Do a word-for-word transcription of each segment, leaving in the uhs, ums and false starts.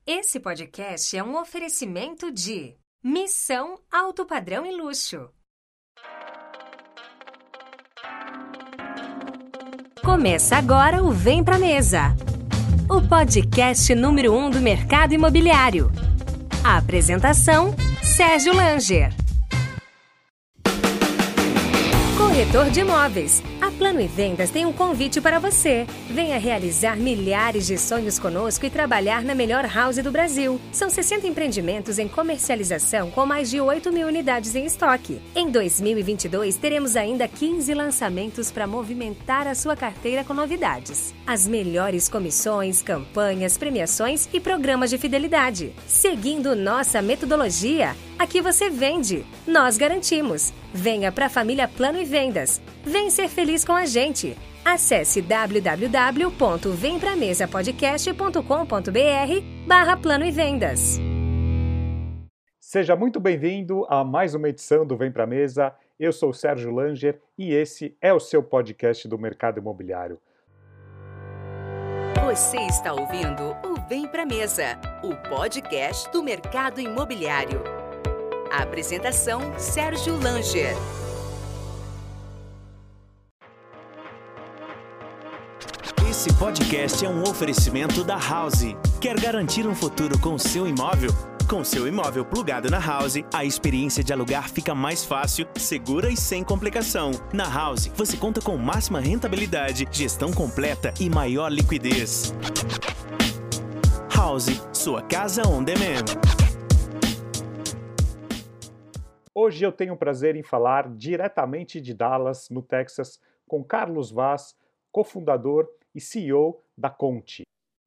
Esse podcast é um oferecimento de Missão Alto Padrão e Luxo. Começa agora o Vem Pra Mesa, o podcast número um do mercado imobiliário. A apresentação, Sérgio Langer. Corretor de imóveis. A Plano e Vendas tem um convite para você. Venha realizar milhares de sonhos conosco e trabalhar na melhor house do Brasil. São sessenta empreendimentos em comercialização com mais de oito mil unidades em estoque. Em dois mil e vinte e dois, teremos ainda quinze lançamentos para movimentar a sua carteira com novidades. As melhores comissões, campanhas, premiações e programas de fidelidade. Seguindo nossa metodologia, aqui você vende, nós garantimos. Venha para a família Plano e Vendas. Vem ser feliz com a gente. Acesse w w w ponto vem pra mesa podcast ponto com ponto b r barra Plano e Vendas. Seja muito bem-vindo a mais uma edição do Vem Pra Mesa. Eu sou o Sérgio Langer e esse é o seu podcast do mercado imobiliário. Você está ouvindo o Vem Pra Mesa, o podcast do mercado imobiliário. A apresentação, Sérgio Langer. Esse podcast é um oferecimento da House. Quer garantir um futuro com seu imóvel? Com seu imóvel plugado na House, a experiência de alugar fica mais fácil, segura e sem complicação. Na House, você conta com máxima rentabilidade, gestão completa e maior liquidez. House, sua casa on demand. Hoje eu tenho o prazer em falar diretamente de Dallas, no Texas, com Carlos Vaz, cofundador e C E O da Conti.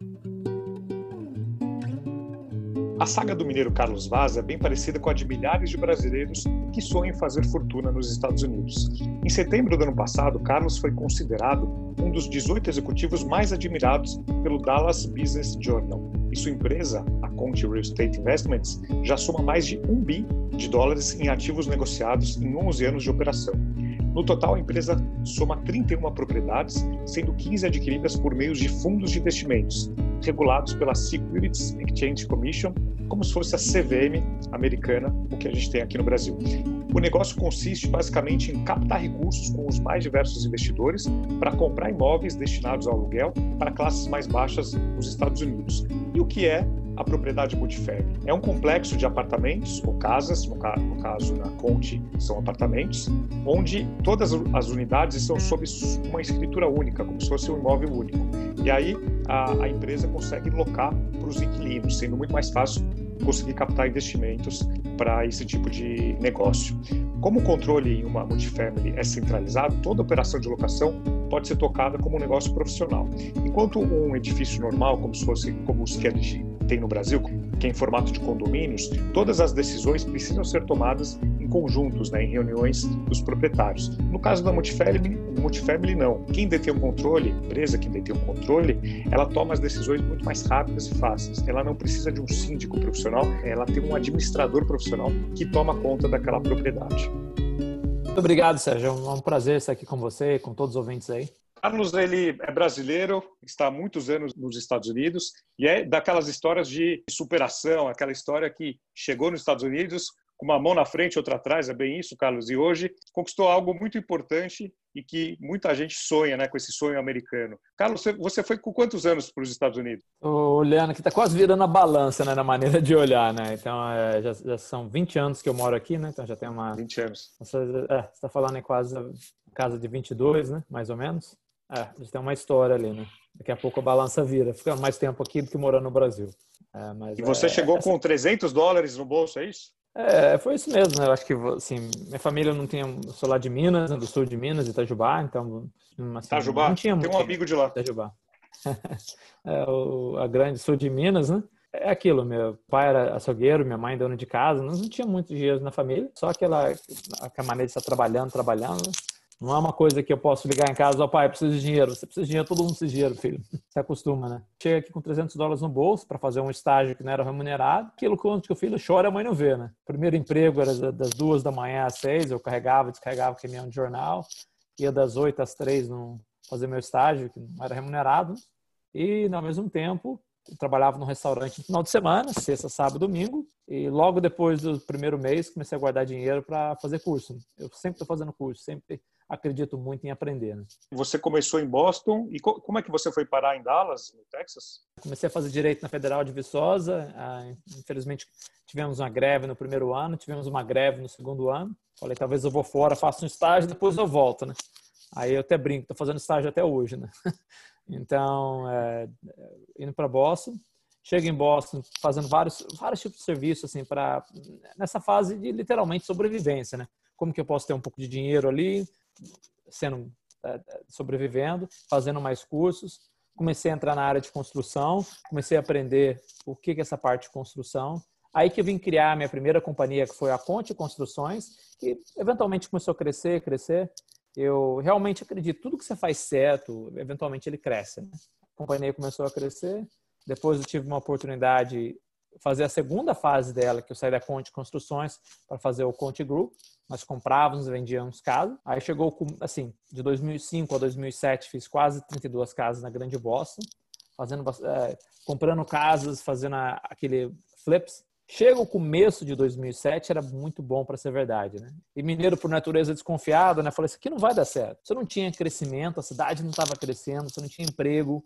A saga do mineiro Carlos Vaz é bem parecida com a de milhares de brasileiros que sonham em fazer fortuna nos Estados Unidos. Em setembro do ano passado, Carlos foi considerado um dos dezoito executivos mais admirados pelo Dallas Business Journal. E sua empresa, a Conti Real Estate Investments, já soma mais de um bi de dólares em ativos negociados em onze anos de operação. No total, a empresa soma trinta e uma propriedades, sendo quinze adquiridas por meio de fundos de investimentos, regulados pela Securities Exchange Commission, como se fosse a C V M americana, o que a gente tem aqui no Brasil. O negócio consiste basicamente em captar recursos com os mais diversos investidores para comprar imóveis destinados ao aluguel para classes mais baixas nos Estados Unidos. E o que é a propriedade multifamily? É um complexo de apartamentos ou casas, no, ca- no caso na Conti são apartamentos, onde todas as unidades estão sob uma escritura única, como se fosse um imóvel único. E aí a, a empresa consegue locar para os inquilinos, sendo muito mais fácil conseguir captar investimentos para esse tipo de negócio. Como o controle em uma multifamily é centralizado, toda operação de locação pode ser tocada como um negócio profissional. Enquanto um edifício normal, como se fosse como os que a gente tem no Brasil, que é em formato de condomínios, todas as decisões precisam ser tomadas em conjuntos, né, em reuniões dos proprietários. No caso da multifamily, multifamily não. Quem detém o controle, a empresa que detém o controle, ela toma as decisões muito mais rápidas e fáceis. Ela não precisa de um síndico profissional, ela tem um administrador profissional que toma conta daquela propriedade. Muito obrigado, Sérgio. É um prazer estar aqui com você e com todos os ouvintes aí. Carlos, ele é brasileiro, está há muitos anos nos Estados Unidos e é daquelas histórias de superação, aquela história que chegou nos Estados Unidos com uma mão na frente e outra atrás, é bem isso, Carlos, e hoje conquistou algo muito importante e que muita gente sonha, né, com esse sonho americano. Carlos, você foi com quantos anos para os Estados Unidos? Tô olhando aqui, está quase virando a balança, né, na maneira de olhar, né? Então, é, já, já são vinte anos que eu moro aqui, né? Então já tem uma... vinte anos. Você é, está falando em quase casa de vinte e dois, né? Mais ou menos. É, já tem uma história ali, né? Daqui a pouco a balança vira. Fica mais tempo aqui do que morando no Brasil. É, mas, e você é, chegou essa... com trezentos dólares no bolso, é isso? É, foi isso mesmo, né? Eu acho que, assim, minha família não tinha... Eu sou lá de Minas, né? Do sul de Minas, de Itajubá, então... Assim, Itajubá? Não tinha tem um amigo de lá. Itajubá. É, o, a grande sul de Minas, né? É aquilo, meu pai era açougueiro, minha mãe dona de casa, não, não tinha muito dinheiro na família, só aquela, aquela maneira de estar trabalhando, trabalhando, né? Não é uma coisa que eu posso ligar em casa, ó oh, pai, preciso de dinheiro. Você precisa de dinheiro, todo mundo precisa de dinheiro, filho. Você acostuma, né? Chega aqui com trezentos dólares no bolso para fazer um estágio que não era remunerado. Aquilo que o filho chora, a mãe não vê, né? Primeiro emprego era das duas da manhã às seis, eu carregava, descarregava o caminhão de jornal. Ia das oito às três no fazer meu estágio, que não era remunerado. E, ao mesmo tempo, Eu trabalhava num restaurante no final de semana, sexta, sábado, domingo, e logo depois do primeiro mês comecei a guardar dinheiro para fazer curso. Eu sempre estou fazendo curso, sempre acredito muito em aprender. Né? Você começou em Boston, e co- como é que você foi parar em Dallas, no Texas? Comecei a fazer direito na Federal de Viçosa, ah, infelizmente tivemos uma greve no primeiro ano, tivemos uma greve no segundo ano. Falei, talvez eu vou fora, faço um estágio, depois eu volto, né? Aí eu até brinco, estou fazendo estágio até hoje, né? Então, é, indo para Boston, chego em Boston fazendo vários, vários tipos de serviço, assim, para nessa fase de literalmente sobrevivência, né? Como que eu posso ter um pouco de dinheiro ali, sendo, é, sobrevivendo, fazendo mais cursos. Comecei a entrar na área de construção, comecei a aprender o que que é essa parte de construção. Aí que eu vim criar a minha primeira companhia, que foi a Conte Construções, que eventualmente começou a crescer, crescer. Eu realmente acredito, tudo que você faz certo, eventualmente ele cresce. Né? A companhia começou a crescer, depois eu tive uma oportunidade de fazer a segunda fase dela, que eu saí da Conte Construções para fazer o Conte Group. Nós comprávamos e vendíamos casas. Aí chegou, assim, de dois mil e cinco a dois mil e sete, fiz quase trinta e duas casas na Grande Boston, fazendo, é, comprando casas, fazendo a, aquele flips. Chega o começo de dois mil e sete, era muito bom para ser verdade, né? E mineiro, por natureza, desconfiado, né? Falei, isso aqui não vai dar certo. Você não tinha crescimento, a cidade não estava crescendo, você não tinha emprego,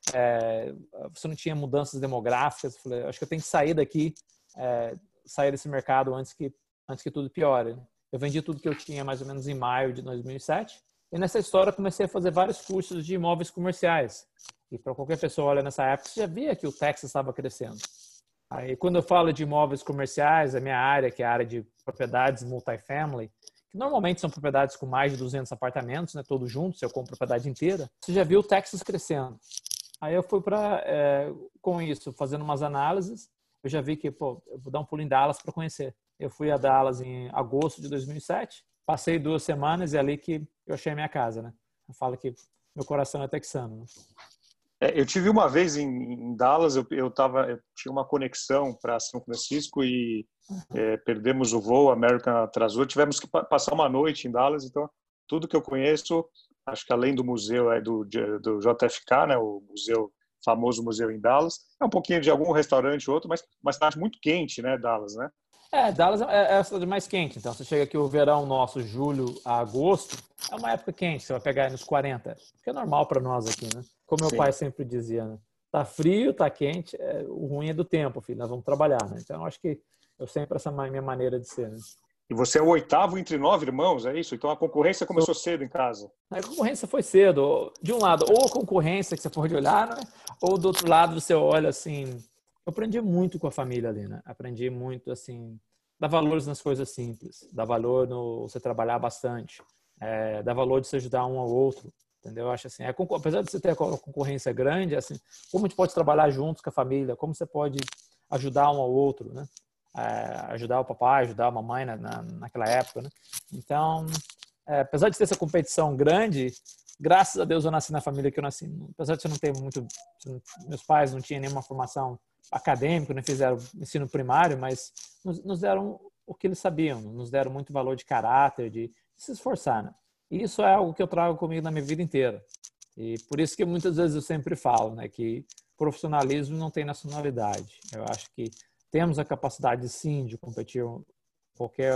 é, você não tinha mudanças demográficas. Falei, acho que eu tenho que sair daqui, é, sair desse mercado antes que, antes que tudo piore. Eu vendi tudo que eu tinha mais ou menos em maio de dois mil e sete. E nessa história comecei a fazer vários cursos de imóveis comerciais. E para qualquer pessoa olha nessa época, você já via que o Texas estava crescendo. Aí, quando eu falo de imóveis comerciais, a minha área, que é a área de propriedades multifamily, que normalmente são propriedades com mais de duzentos apartamentos, né, todos juntos, eu compro a propriedade inteira, você já viu o Texas crescendo. Aí eu fui para, é, com isso, fazendo umas análises, eu já vi que, pô, eu vou dar um pulo em Dallas para conhecer. Eu fui a Dallas em agosto de dois mil e sete, passei duas semanas e é ali que eu achei a minha casa, né? Eu falo que meu coração é texano, né? É, eu tive uma vez em, em Dallas, eu, eu, tava, eu tinha uma conexão para São Francisco e é, perdemos o voo, a American atrasou, tivemos que pa passar uma noite em Dallas, então tudo que eu conheço, acho que além do museu é do, do J F K, né, o museu, famoso museu em Dallas, é um pouquinho de algum restaurante ou outro, mas uma cidade muito quente, né, Dallas, né? É, Dallas é a cidade mais quente, então você chega aqui o verão nosso, julho a agosto, é uma época quente, você vai pegar aí nos quarenta, que é normal para nós aqui, né? Como meu Sim. pai sempre dizia, né? Tá frio, tá quente, é, o ruim é do tempo, filho, nós vamos trabalhar, né? Então, eu acho que eu sempre essa minha maneira de ser, né? E você é o oitavo entre nove irmãos, é isso? Então a concorrência começou cedo em casa. A concorrência foi cedo. De um lado, ou a concorrência que você pode olhar, né? Ou do outro lado você olha assim... Eu aprendi muito com a família ali, né? Aprendi muito, assim... Dar valores nas coisas simples. Dar valor no você trabalhar bastante. É, dar valor de se ajudar um ao outro. Entendeu? Eu acho assim, é, apesar de você ter a concorrência grande, assim, como a gente pode trabalhar juntos com a família, como você pode ajudar um ao outro, né? É, ajudar o papai, ajudar a mamãe na, na, naquela época, né? Então, é, apesar de ter essa competição grande, graças a Deus eu nasci na família que eu nasci. Apesar de eu não ter muito, meus pais não tinham nenhuma formação acadêmica, não fizeram ensino primário, mas nos, nos deram o que eles sabiam, nos deram muito valor de caráter, de, de se esforçar, né? E isso é algo que eu trago comigo na minha vida inteira. E por isso que muitas vezes eu sempre falo, né, que profissionalismo não tem nacionalidade. Eu acho que temos a capacidade, sim, de competir com qualquer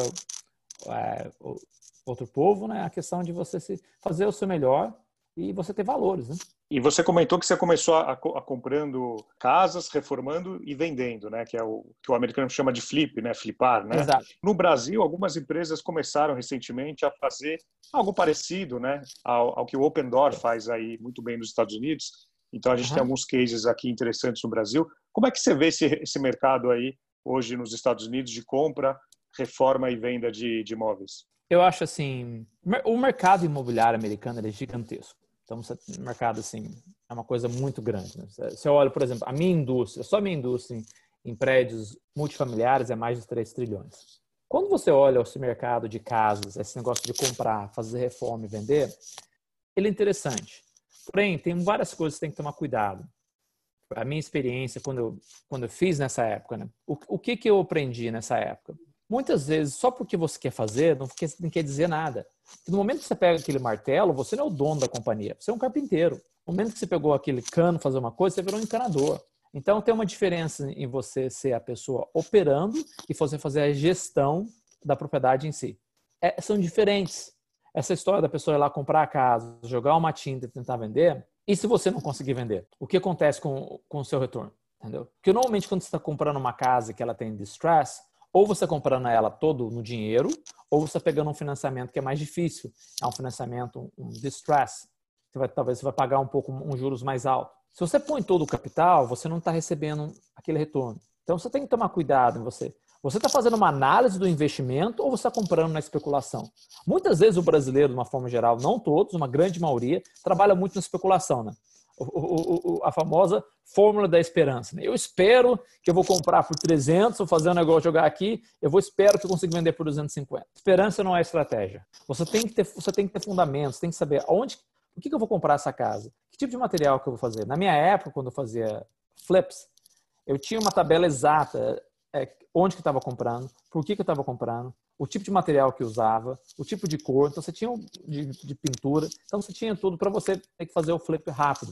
é, outro povo, né? A questão de você se fazer o seu melhor e você ter valores, né? E você comentou que você começou a, a comprando casas, reformando e vendendo, né? Que é o que o americano chama de flip, né? Flipar, né? Exato. No Brasil, algumas empresas começaram recentemente a fazer algo parecido, né? Ao, ao que o Open Door faz aí muito bem nos Estados Unidos. Então a gente uhum. tem alguns cases aqui interessantes no Brasil. Como é que você vê esse, esse mercado aí hoje nos Estados Unidos de compra, reforma e venda de, de imóveis? Eu acho assim, o mercado imobiliário americano é gigantesco. Então, o mercado, assim, é uma coisa muito grande, né? Você olha, por exemplo, a minha indústria, só a minha indústria em, em prédios multifamiliares é mais de três trilhões. Quando você olha esse mercado de casas, esse negócio de comprar, fazer reforma e vender, ele é interessante. Porém, tem várias coisas que você tem que tomar cuidado. A minha experiência, quando eu, quando eu fiz nessa época, né? O, o que, que eu aprendi nessa época? Muitas vezes, só porque você quer fazer, não quer, não quer dizer nada. No momento que você pega aquele martelo, você não é o dono da companhia, você é um carpinteiro. No momento que você pegou aquele cano fazer uma coisa, você virou um encanador. Então, tem uma diferença em você ser a pessoa operando e você fazer a gestão da propriedade em si. É, são diferentes. Essa história da pessoa ir lá comprar a casa, jogar uma tinta e tentar vender, e se você não conseguir vender? O que acontece com, com o seu retorno? Entendeu? Porque normalmente quando você está comprando uma casa que ela tem distress, ou você está comprando ela todo no dinheiro, ou você está pegando um financiamento que é mais difícil. É um financiamento, um distress. Você vai, talvez você vai pagar um pouco um juros mais alto. Se você põe todo o capital, você não está recebendo aquele retorno. Então você tem que tomar cuidado em você. Você está fazendo uma análise do investimento ou você está comprando na especulação? Muitas vezes o brasileiro, de uma forma geral, não todos, uma grande maioria, trabalha muito na especulação, né? O, o, o, a famosa fórmula da esperança. Né? Eu espero que eu vou comprar por trezentos, vou fazer um negócio, jogar aqui, eu vou espero que eu consiga vender por duzentos e cinquenta. Esperança não é estratégia. Você tem que ter, você tem que ter fundamentos, tem que saber onde, por que, que eu vou comprar essa casa? Que tipo de material que eu vou fazer? Na minha época, quando eu fazia flips, eu tinha uma tabela exata, é, onde que eu estava comprando, por que, que eu estava comprando, o tipo de material que usava, o tipo de cor, então você tinha um, de, de pintura, então você tinha tudo para você ter que fazer o flip rápido.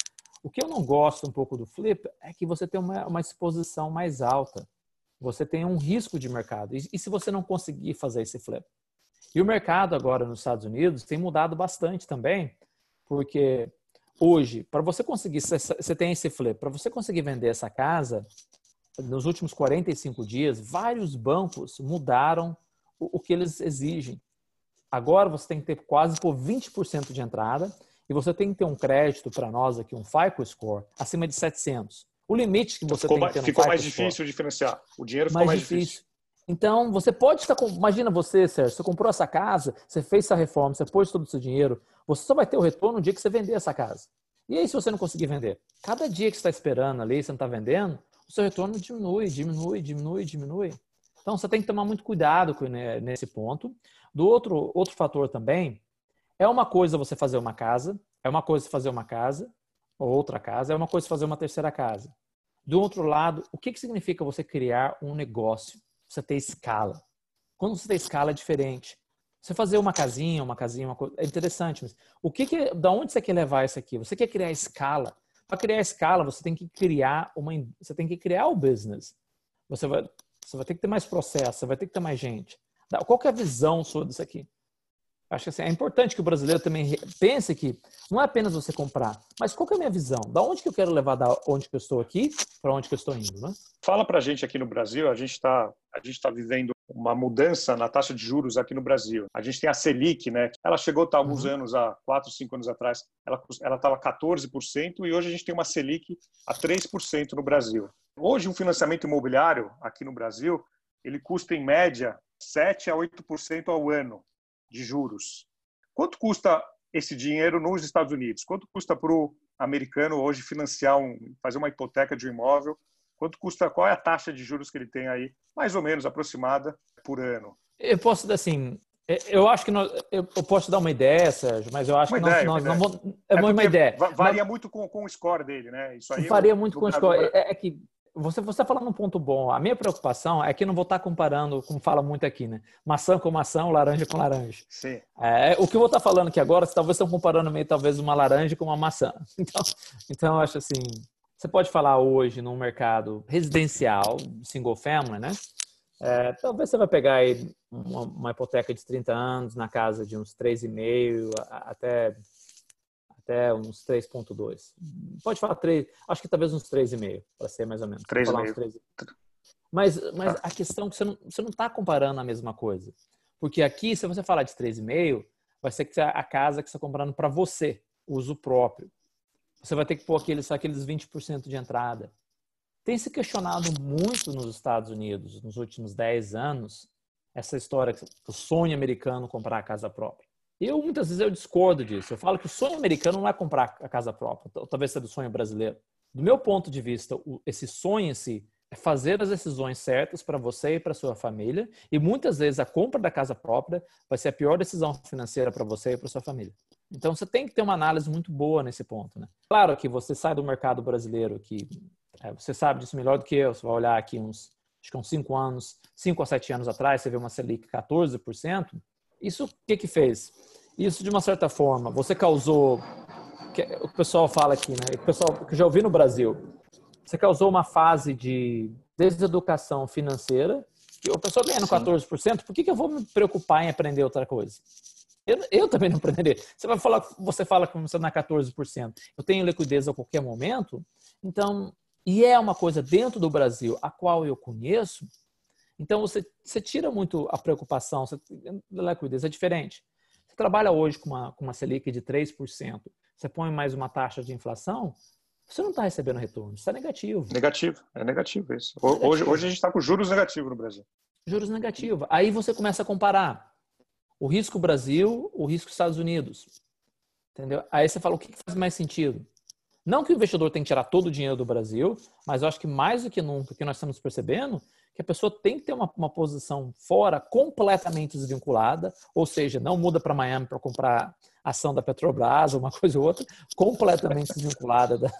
O que eu não gosto um pouco do flip é que você tem uma, uma exposição mais alta, você tem um risco de mercado, e, e se você não conseguir fazer esse flip? E o mercado agora nos Estados Unidos tem mudado bastante também, porque hoje, para você conseguir, você tem esse flip, para você conseguir vender essa casa, nos últimos quarenta e cinco dias, vários bancos mudaram o, o que eles exigem. Agora você tem que ter quase por vinte por cento de entrada e você tem que ter um crédito para nós aqui, um FICO Score, acima de setecentos. O limite que você ficou tem que ter no Ficou FICO mais Score, difícil de financiar. O dinheiro ficou mais, mais difícil. difícil. Então, você pode estar... Com... Imagina você, Sérgio, você comprou essa casa, você fez essa reforma, você pôs todo o seu dinheiro, você só vai ter o retorno no dia que você vender essa casa. E aí, se você não conseguir vender? Cada dia que você está esperando ali, você não está vendendo, o seu retorno diminui, diminui, diminui, diminui. Então, você tem que tomar muito cuidado com, né, nesse ponto. Do outro, outro fator também, é uma coisa você fazer uma casa, é uma coisa fazer uma casa, ou outra casa, é uma coisa fazer uma terceira casa. Do outro lado, o que, que significa você criar um negócio? Você ter escala. Quando você tem escala é diferente. Você fazer uma casinha, uma casinha, uma coisa, é interessante, mas o que que, da onde você quer levar isso aqui? Você quer criar escala? Para criar escala, você tem que criar uma, você tem que criar o business. Você vai, você vai ter que ter mais processo, você vai ter que ter mais gente. Qual que é a visão sua disso aqui? Acho que assim, é importante que o brasileiro também pense que não é apenas você comprar, mas qual que é a minha visão? Da onde que eu quero levar da onde que eu estou aqui para onde que eu estou indo, né? Fala para a gente aqui no Brasil, a gente está a gente está vivendo uma mudança na taxa de juros aqui no Brasil. A gente tem a Selic, né? Ela chegou a alguns uhum. anos, há quatro, cinco anos atrás, ela ela estava quatorze por cento e hoje a gente tem uma Selic a três por cento no Brasil. Hoje um financiamento imobiliário aqui no Brasil, ele custa em média sete a oito por cento ao ano de juros. Quanto custa esse dinheiro nos Estados Unidos? Quanto custa para o americano hoje financiar, um, fazer uma hipoteca de um imóvel? Quanto custa, qual é a taxa de juros que ele tem aí, mais ou menos aproximada, por ano? Eu posso dar assim, eu acho que nós, eu posso dar uma ideia, Sérgio, mas eu acho uma que ideia, nós, uma nós ideia. não é uma, uma ideia. Varia mas, muito com, com o score dele, né? Isso aí varia no, muito no, com o no, score. no... É, é que você está falando um ponto bom. A minha preocupação é que não vou estar comparando, como fala muito aqui, né? Maçã com maçã, laranja com laranja. Sim. É, o que eu vou estar falando aqui agora, talvez estão comparando meio talvez uma laranja com uma maçã. Então, então eu acho assim, você pode falar hoje num mercado residencial, single family, né? É, talvez você vai pegar aí uma, uma hipoteca de trinta anos na casa de uns três vírgula cinco até até uns três vírgula dois. Pode falar três, acho que talvez uns três vírgula cinco, para ser mais ou menos. três vírgula cinco. Mas, mas a questão é que você não você não está comparando a mesma coisa. Porque aqui, se você falar de três vírgula cinco, vai ser que a casa que você está comprando para você, uso próprio. Você vai ter que pôr aqueles, aqueles vinte por cento de entrada. Tem se questionado muito nos Estados Unidos, nos últimos dez anos, essa história do sonho americano comprar a casa própria. Eu, muitas vezes, eu discordo disso. Eu falo que o sonho americano não é comprar a casa própria, talvez seja do sonho brasileiro. Do meu ponto de vista, esse sonho em si é fazer as decisões certas para você e para sua família, e muitas vezes a compra da casa própria vai ser a pior decisão financeira para você e para sua família. Então, você tem que ter uma análise muito boa nesse ponto, né? Claro que você sai do mercado brasileiro, que é, você sabe disso melhor do que eu, você vai olhar aqui uns, acho que uns cinco anos, cinco a sete anos atrás, você vê uma Selic quatorze por cento, isso o que que fez? Isso, de uma certa forma, você causou, que, o que o pessoal fala aqui, né? O pessoal que eu já ouvi no Brasil, você causou uma fase de deseducação financeira, que a pessoa ganhando quatorze por cento, por que, que eu vou me preocupar em aprender outra coisa? Eu, eu também não aprenderia. Você vai falar, você fala que você dá quatorze por cento. Eu tenho liquidez a qualquer momento, então, e é uma coisa dentro do Brasil, a qual eu conheço, então você, você tira muito a preocupação, você, a liquidez é diferente. Você trabalha hoje com uma, com uma Selic de três por cento, você põe mais uma taxa de inflação, você não está recebendo retorno, isso é negativo. Negativo, é negativo isso. Negativo. Hoje, hoje a gente está com juros negativos no Brasil. Juros negativos. Aí você começa a comparar o risco Brasil, o risco Estados Unidos. Entendeu? Aí você fala, o que faz mais sentido? Não que o investidor tem que tirar todo o dinheiro do Brasil, mas eu acho que mais do que nunca, que nós estamos percebendo, que a pessoa tem que ter uma, uma posição fora completamente desvinculada, ou seja, não muda para Miami para comprar ação da Petrobras, uma coisa ou outra, completamente desvinculada da,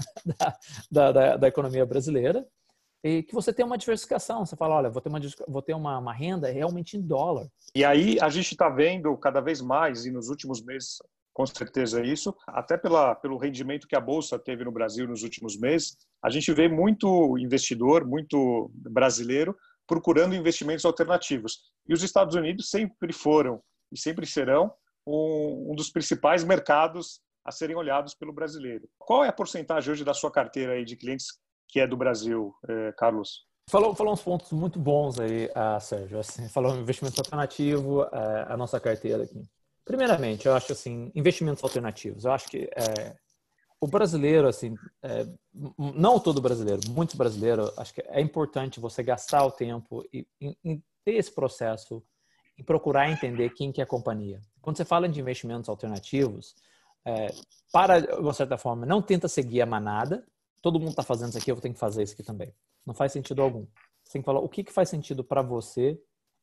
da, da, da economia brasileira, e que você tem uma diversificação. Você fala, olha, vou ter uma, vou ter uma, uma renda realmente em dólar. E aí a gente está vendo cada vez mais, e nos últimos meses, com certeza isso, até pela, pelo rendimento que a Bolsa teve no Brasil nos últimos meses, a gente vê muito investidor, muito brasileiro, procurando investimentos alternativos. E os Estados Unidos sempre foram e sempre serão um, um dos principais mercados a serem olhados pelo brasileiro. Qual é a porcentagem hoje da sua carteira aí de clientes que é do Brasil, eh, Carlos? Falou, falou uns pontos muito bons aí, uh, Sérgio. Assim, falou investimento alternativo, uh, a nossa carteira aqui. Primeiramente, eu acho assim, investimentos alternativos. Eu acho que é, o brasileiro, assim, é, não todo brasileiro, muitos brasileiros, acho que é importante você gastar o tempo e, em, em ter esse processo e procurar entender quem que é a companhia. Quando você fala de investimentos alternativos, é, para, de uma certa forma, não tenta seguir a manada. Todo mundo está fazendo isso aqui, eu tenho que fazer isso aqui também. Não faz sentido algum. Você tem que falar o que, que faz sentido para você.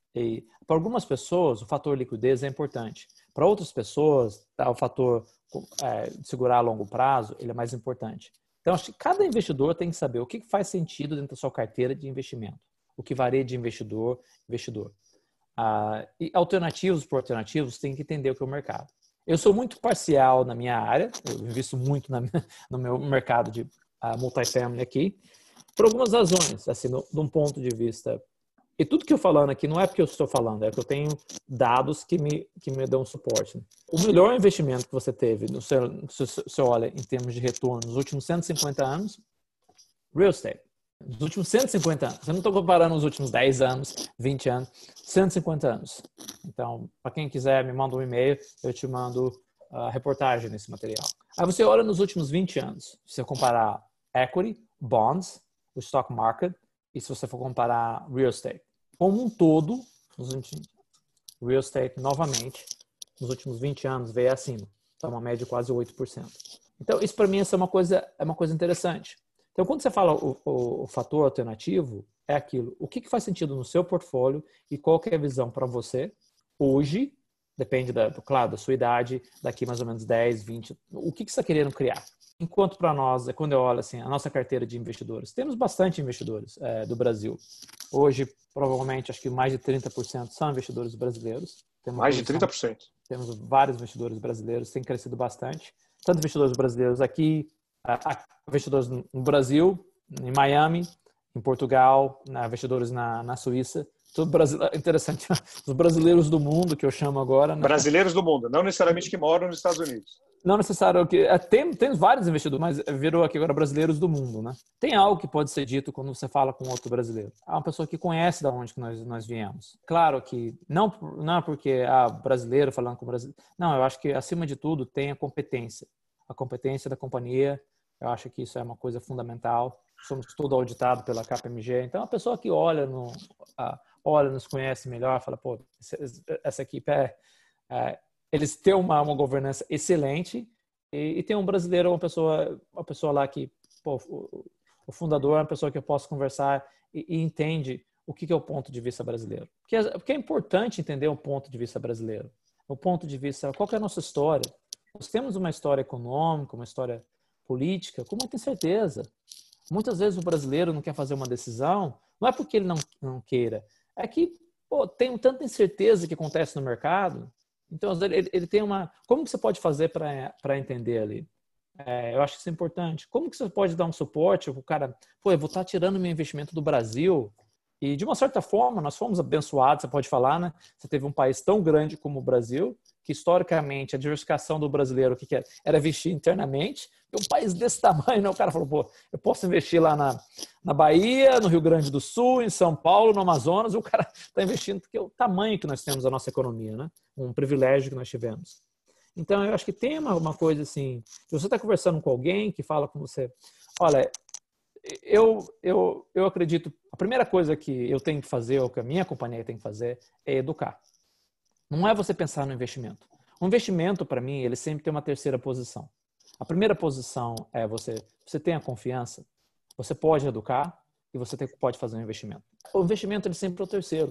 E para algumas pessoas, o fator liquidez é importante. Para outras pessoas, tá, o fator é, de segurar a longo prazo, ele é mais importante. Então, acho que cada investidor tem que saber o que faz sentido dentro da sua carteira de investimento. O que varia de investidor investidor. Ah, e alternativos por alternativos, tem que entender o que é o mercado. Eu sou muito parcial na minha área, eu invisto muito na minha, no meu mercado de uh, multifamily aqui, por algumas razões, assim, no, de um ponto de vista. E tudo que eu falando aqui não é porque eu estou falando, é porque eu tenho dados que me, que me dão suporte. O melhor investimento que você teve, no seu, se você olha em termos de retorno, nos últimos cento e cinquenta anos, real estate. Nos últimos cento e cinquenta anos. Eu não estou comparando os últimos dez anos, vinte anos, cento e cinquenta anos. Então, para quem quiser, me manda um e-mail, eu te mando a reportagem nesse material. Aí você olha nos últimos vinte anos, se você comparar equity, bonds, o stock market, e se você for comparar real estate. Como um todo, nos últimos, real estate, novamente, nos últimos vinte anos, veio acima. Então, uma média de quase oito por cento. Então, isso para mim é uma coisa, é uma coisa interessante. Então, quando você fala o, o, o fator alternativo, é aquilo. O que, que faz sentido no seu portfólio e qual que é a visão para você hoje, depende, da, claro, da sua idade, daqui mais ou menos dez, vinte, o que, que você está querendo criar? Enquanto para nós, quando eu olho assim, a nossa carteira de investidores, temos bastante investidores é, do Brasil. Hoje, provavelmente, acho que mais de trinta por cento são investidores brasileiros. Temos mais de trinta por cento. Temos vários investidores brasileiros, tem crescido bastante. Tanto investidores brasileiros aqui, investidores no Brasil, em Miami, em Portugal, investidores na, na Suíça. Tudo brasileiro, interessante. Os brasileiros do mundo, que eu chamo agora. Né? Brasileiros do mundo, não necessariamente que moram nos Estados Unidos. Não necessário que tem, tem vários investidores, mas virou aqui agora brasileiros do mundo, né? Tem algo que pode ser dito quando você fala com outro brasileiro. É uma pessoa que conhece de onde que nós, nós viemos. Claro que não, não é porque ah, brasileiro falando com brasileiro. Não, eu acho que acima de tudo tem a competência. A competência da companhia, eu acho que isso é uma coisa fundamental. Somos todo auditado pela K P M G. Então, a pessoa que olha, no, ah, olha nos conhece melhor, fala, pô, essa equipe é... é eles têm uma, uma governança excelente e, e tem um brasileiro, uma pessoa, uma pessoa lá que, pô, o, o fundador é uma pessoa que eu posso conversar e, e entende o que, que é o ponto de vista brasileiro. Porque é, porque é importante entender o ponto de vista brasileiro. O ponto de vista, qual que é a nossa história? Nós temos uma história econômica, uma história política, com muita certeza. Muitas vezes o brasileiro não quer fazer uma decisão, não é porque ele não, não queira, é que, pô, tem tanta incerteza que acontece no mercado. Então, ele, ele tem uma... Como que você pode fazer para entender ali? É, eu acho que isso é importante. Como que você pode dar um suporte? O cara, pô, eu vou estar tirando meu investimento do Brasil. E, de uma certa forma, nós fomos abençoados, você pode falar, né? Você teve um país tão grande como o Brasil, que historicamente a diversificação do brasileiro, o que, que era? Era investir internamente. E um país desse tamanho, né? O cara falou, pô, eu posso investir lá na, na Bahia, no Rio Grande do Sul, em São Paulo, no Amazonas. O cara está investindo porque é o tamanho que nós temos da nossa economia, né? Um privilégio que nós tivemos. Então, eu acho que tem uma, uma coisa assim, se você está conversando com alguém que fala com você, olha, eu, eu, eu acredito, a primeira coisa que eu tenho que fazer, ou que a minha companhia tem que fazer, é educar. Não é você pensar no investimento. O investimento, para mim, ele sempre tem uma terceira posição. A primeira posição é você, você tem a confiança, você pode educar e você tem, pode fazer um investimento. O investimento, ele sempre é o terceiro.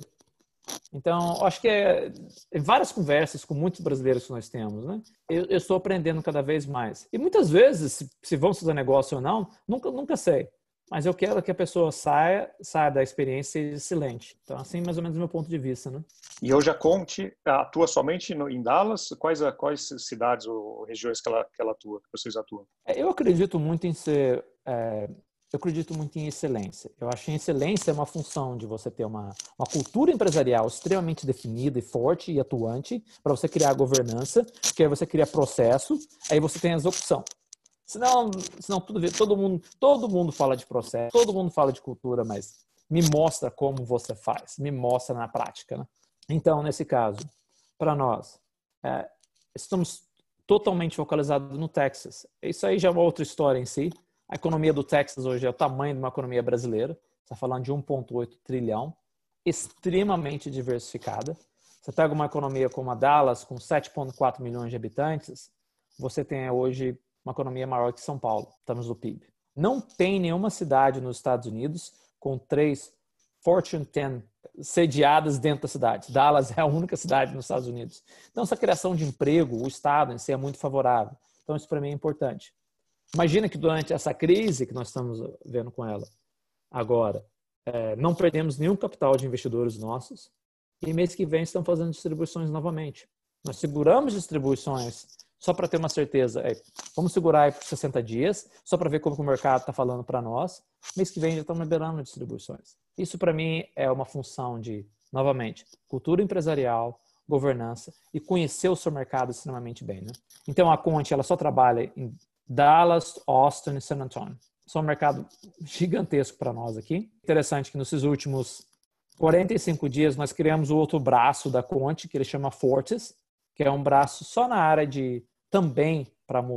Então, acho que é, é várias conversas com muitos brasileiros que nós temos, né? Eu, eu estou aprendendo cada vez mais. E muitas vezes, se, se vamos fazer negócio ou não, nunca, nunca sei. Mas eu quero que a pessoa saia, saia da experiência excelente. Então, assim, mais ou menos, o meu ponto de vista, né? E hoje a Conte atua somente no, em Dallas? Quais, quais cidades ou regiões que ela, que ela atua, que vocês atuam? Eu acredito muito em ser... É, eu acredito muito em excelência. Eu acho que excelência é uma função de você ter uma, uma cultura empresarial extremamente definida e forte e atuante para você criar governança, que aí você cria processo, aí você tem a execução. Senão, senão tudo, todo, mundo, todo mundo fala de processo, todo mundo fala de cultura, mas me mostra como você faz, me mostra na prática, né? Então, nesse caso, para nós, é, estamos totalmente focalizados no Texas. Isso aí já é uma outra história em si. A economia do Texas hoje é o tamanho de uma economia brasileira. Você está falando de um vírgula oito trilhão, extremamente diversificada. Você pega uma economia como a Dallas, com sete vírgula quatro milhões de habitantes, você tem hoje uma economia maior que São Paulo, estamos no P I B. Não tem nenhuma cidade nos Estados Unidos com três Fortune dez sediadas dentro da cidade. Dallas é a única cidade nos Estados Unidos. Então, essa criação de emprego, o Estado em si é muito favorável. Então, isso para mim é importante. Imagina que durante essa crise que nós estamos vendo com ela agora, é, não perdemos nenhum capital de investidores nossos e mês que vem estão fazendo distribuições novamente. Nós seguramos distribuições só para ter uma certeza. É, vamos segurar aí por sessenta dias, só para ver como o mercado está falando para nós. Mês que vem já estamos liberando distribuições. Isso para mim é uma função de, novamente, cultura empresarial, governança e conhecer o seu mercado extremamente bem, né? Então a Conte ela só trabalha em Dallas, Austin e San Antonio. São um mercado gigantesco para nós aqui. Interessante que nesses últimos quarenta e cinco dias nós criamos o outro braço da Conte, que ele chama Fortis, que é um braço só na área de também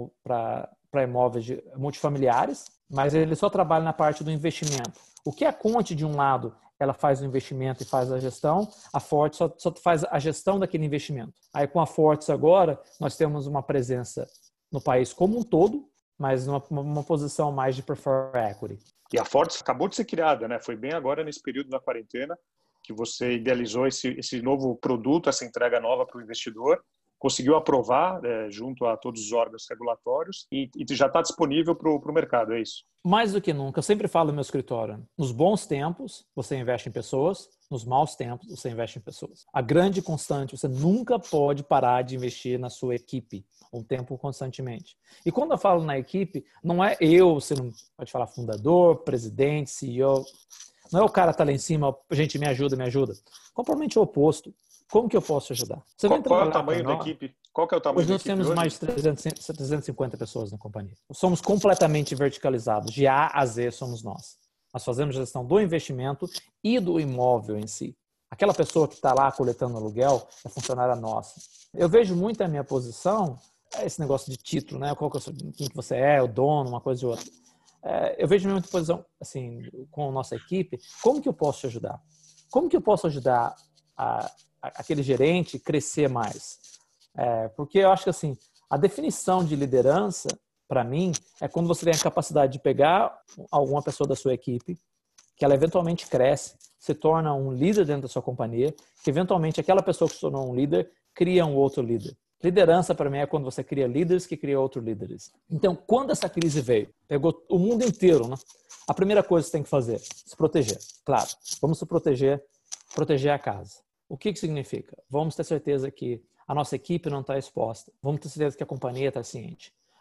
para imóveis de, multifamiliares, mas ele só trabalha na parte do investimento. O que a Conte, de um lado, ela faz o investimento e faz a gestão, a Fortis só, só faz a gestão daquele investimento. Aí com a Fortis agora, nós temos uma presença no país como um todo, mas numa uma posição mais de preferred equity. E a Fortis acabou de ser criada, né? Foi bem agora nesse período da quarentena que você idealizou esse, esse novo produto, essa entrega nova para o investidor, conseguiu aprovar é, junto a todos os órgãos regulatórios e, e já está disponível para o mercado, é isso? Mais do que nunca. Eu sempre falo no meu escritório, nos bons tempos você investe em pessoas, nos maus tempos você investe em pessoas. A grande constante, você nunca pode parar de investir na sua equipe um tempo constantemente. E quando eu falo na equipe, não é eu, você não pode falar fundador, presidente, C E O, não é o cara que está lá em cima, gente, me ajuda, me ajuda. Completamente o oposto. Como que eu posso te ajudar? Você qual, qual é o tamanho da equipe? Qual que é o tamanho hoje da nós equipe temos hoje? mais de trezentos, trezentas e cinquenta pessoas na companhia. Somos completamente verticalizados. De A a Z somos nós. Nós fazemos gestão do investimento e do imóvel em si. Aquela pessoa que está lá coletando aluguel é funcionária nossa. Eu vejo muito a minha posição, esse negócio de título, né? Qual que eu sou, quem que você é, o dono, uma coisa ou outra. É, eu vejo muita posição assim, com a nossa equipe. Como que eu posso te ajudar? Como que eu posso ajudar a, a, aquele gerente a crescer mais? É, porque eu acho que assim, a definição de liderança, para mim, é quando você tem a capacidade de pegar alguma pessoa da sua equipe, que ela eventualmente cresce, se torna um líder dentro da sua companhia, que eventualmente aquela pessoa que se tornou um líder cria um outro líder. Liderança, para mim, é quando você cria líderes que criam outros líderes. Então, quando essa crise veio, pegou o mundo inteiro, né? A primeira coisa que você tem que fazer, se proteger. Claro, vamos se proteger, proteger a casa. O que que significa? Vamos ter certeza que a nossa equipe não está exposta. Vamos ter certeza que a companhia está ciente.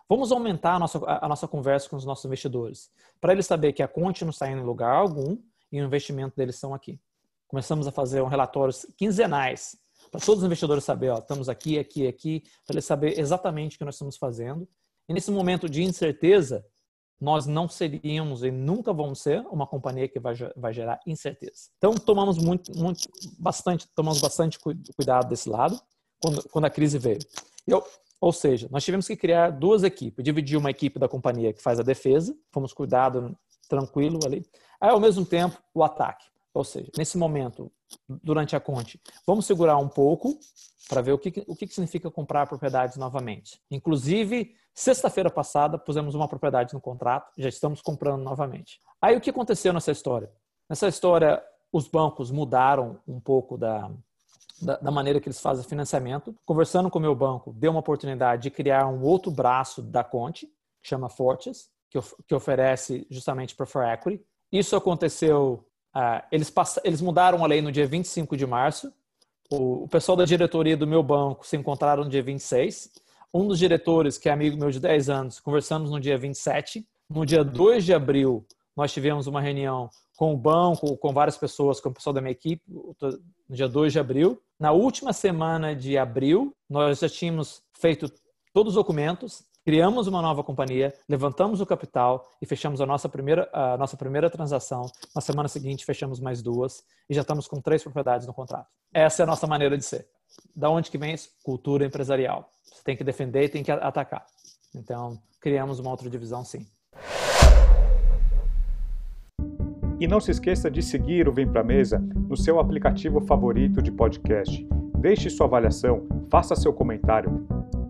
Vamos aumentar a nossa, a nossa conversa com os nossos investidores, para eles saberem que a Conte não está indo em lugar algum e o investimento deles são aqui. Começamos a fazer um relatórios quinzenais, para todos os investidores saberem, ó, estamos aqui, aqui, aqui, para eles saberem exatamente o que nós estamos fazendo. E nesse momento de incerteza, nós não seríamos e nunca vamos ser uma companhia que vai, vai gerar incerteza. Então, tomamos muito, muito, bastante, tomamos bastante cuidado desse lado quando, quando a crise veio. Eu, ou seja, nós tivemos que criar duas equipes. Dividir uma equipe da companhia que faz a defesa, fomos cuidado, tranquilo ali. Aí, ao mesmo tempo, o ataque. Ou seja, nesse momento, durante a Conte, vamos segurar um pouco para ver o que, o que significa comprar propriedades novamente. Inclusive, sexta-feira passada, pusemos uma propriedade no contrato, já estamos comprando novamente. Aí, o que aconteceu nessa história? Nessa história, os bancos mudaram um pouco da, da, da maneira que eles fazem financiamento. Conversando com o meu banco, deu uma oportunidade de criar um outro braço da Conte, que chama Fortis, que, que oferece justamente Preferred Equity. Isso aconteceu... Uh, eles, pass... eles mudaram a lei no dia vinte e cinco de março. O, o pessoal da diretoria do meu banco se encontraram no dia vinte e seis. Um dos diretores, que é amigo meu de dez anos, conversamos no dia vinte e sete. No dia dois de abril, nós tivemos uma reunião com o banco, com várias pessoas, com o pessoal da minha equipe, no dia dois de abril. Na última semana de abril, nós já tínhamos feito todos os documentos, criamos uma nova companhia, levantamos o capital e fechamos a nossa primeira, a nossa primeira transação. Na semana seguinte, fechamos mais duas e já estamos com três propriedades no contrato. Essa é a nossa maneira de ser. Da onde que vem isso? Cultura empresarial. Você tem que defender e tem que atacar. Então, criamos uma outra divisão, sim. E não se esqueça de seguir o Vem Pra Mesa no seu aplicativo favorito de podcast. Deixe sua avaliação, faça seu comentário.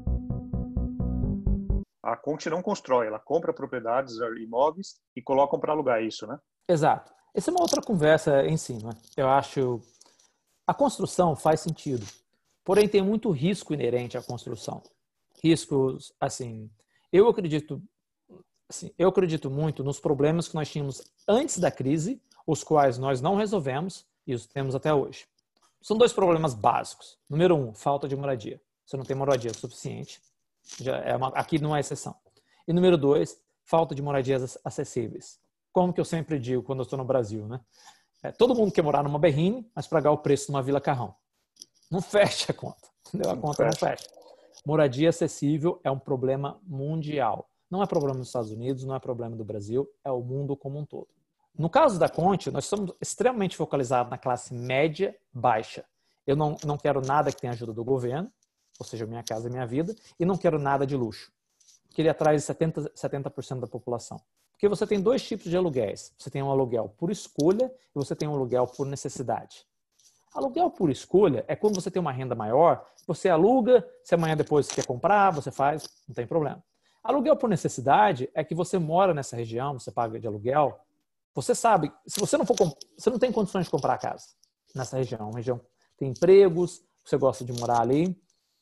A Conte não constrói, ela compra propriedades, imóveis e colocam para alugar isso, né? Exato. Essa é uma outra conversa em si, né? Eu acho... A construção faz sentido, porém tem muito risco inerente à construção. Riscos, assim... Eu acredito, assim, eu acredito muito nos problemas que nós tínhamos antes da crise, os quais nós não resolvemos e os temos até hoje. São dois problemas básicos. Número um, falta de moradia. Você não tem moradia suficiente. Já é uma, aqui não é exceção. E número dois, falta de moradias acessíveis. Como que eu sempre digo quando eu estou no Brasil, né? É, todo mundo quer morar numa berrine, mas pagar o preço de uma Vila Carrão. Não fecha a conta. Entendeu? A não conta fecha. não fecha. Moradia acessível é um problema mundial. Não é problema dos Estados Unidos, não é problema do Brasil, é o mundo como um todo. No caso da Conte, nós somos extremamente focalizados na classe média baixa. Eu não, não quero nada que tenha ajuda do governo, ou seja, minha casa e minha vida, e não quero nada de luxo, que ele atrai setenta por cento da população. Porque você tem dois tipos de aluguéis. Você tem um aluguel por escolha e você tem um aluguel por necessidade. Aluguel por escolha é quando você tem uma renda maior, você aluga, se amanhã depois você quer comprar, você faz, não tem problema. Aluguel por necessidade é que você mora nessa região, você paga de aluguel, você sabe, se você não for, você não tem condições de comprar a casa nessa região, uma região tem empregos, você gosta de morar ali,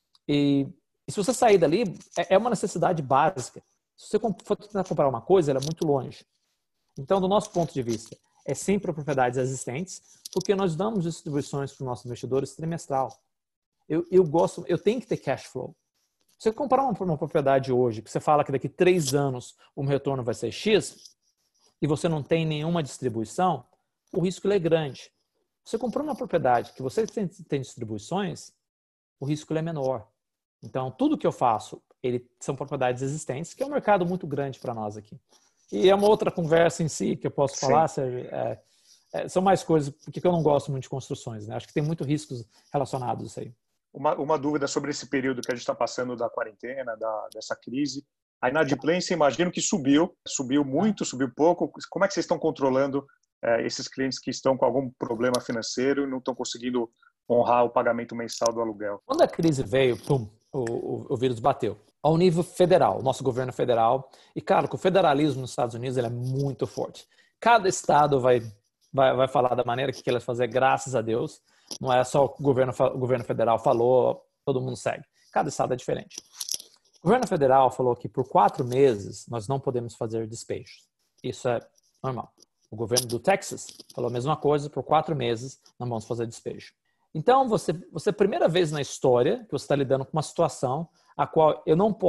E, e se você sair dali, é, é uma necessidade básica. Se você for tentar comprar uma coisa, ela é muito longe. Então, do nosso ponto de vista, é sempre propriedades existentes, porque nós damos distribuições para os nossos investidores trimestral. Eu, eu gosto, eu tenho que ter cash flow. Se você comprar uma, uma propriedade hoje, que você fala que daqui a três anos o retorno vai ser X, e você não tem nenhuma distribuição, o risco é grande. Se você comprou uma propriedade que você tem, tem distribuições, o risco é menor. Então, tudo que eu faço, ele, são propriedades existentes, que é um mercado muito grande para nós aqui. E é uma outra conversa em si que eu posso falar, Sérgio. É, é, são mais coisas, porque eu não gosto muito de construções, né? Acho que tem muitos riscos relacionados a isso aí. Uma, uma dúvida sobre esse período que a gente está passando da quarentena, da, dessa crise. A inadimplência, imagino que subiu, subiu muito, subiu pouco. Como é que vocês estão controlando é, esses clientes que estão com algum problema financeiro e não estão conseguindo honrar o pagamento mensal do aluguel? Quando a crise veio, pum, o, o, o vírus bateu. Ao nível federal, nosso governo federal. E, claro, que o federalismo nos Estados Unidos ele é muito forte. Cada estado vai, vai, vai falar da maneira que quer fazer, graças a Deus. Não é só o governo, o governo federal falou, todo mundo segue. Cada estado é diferente. O governo federal falou que por quatro meses nós não podemos fazer despejos. Isso é normal. O governo do Texas falou a mesma coisa, por quatro meses não vamos fazer despejo. Então, você, você é a primeira vez na história que você está lidando com uma situação a qual eu não posso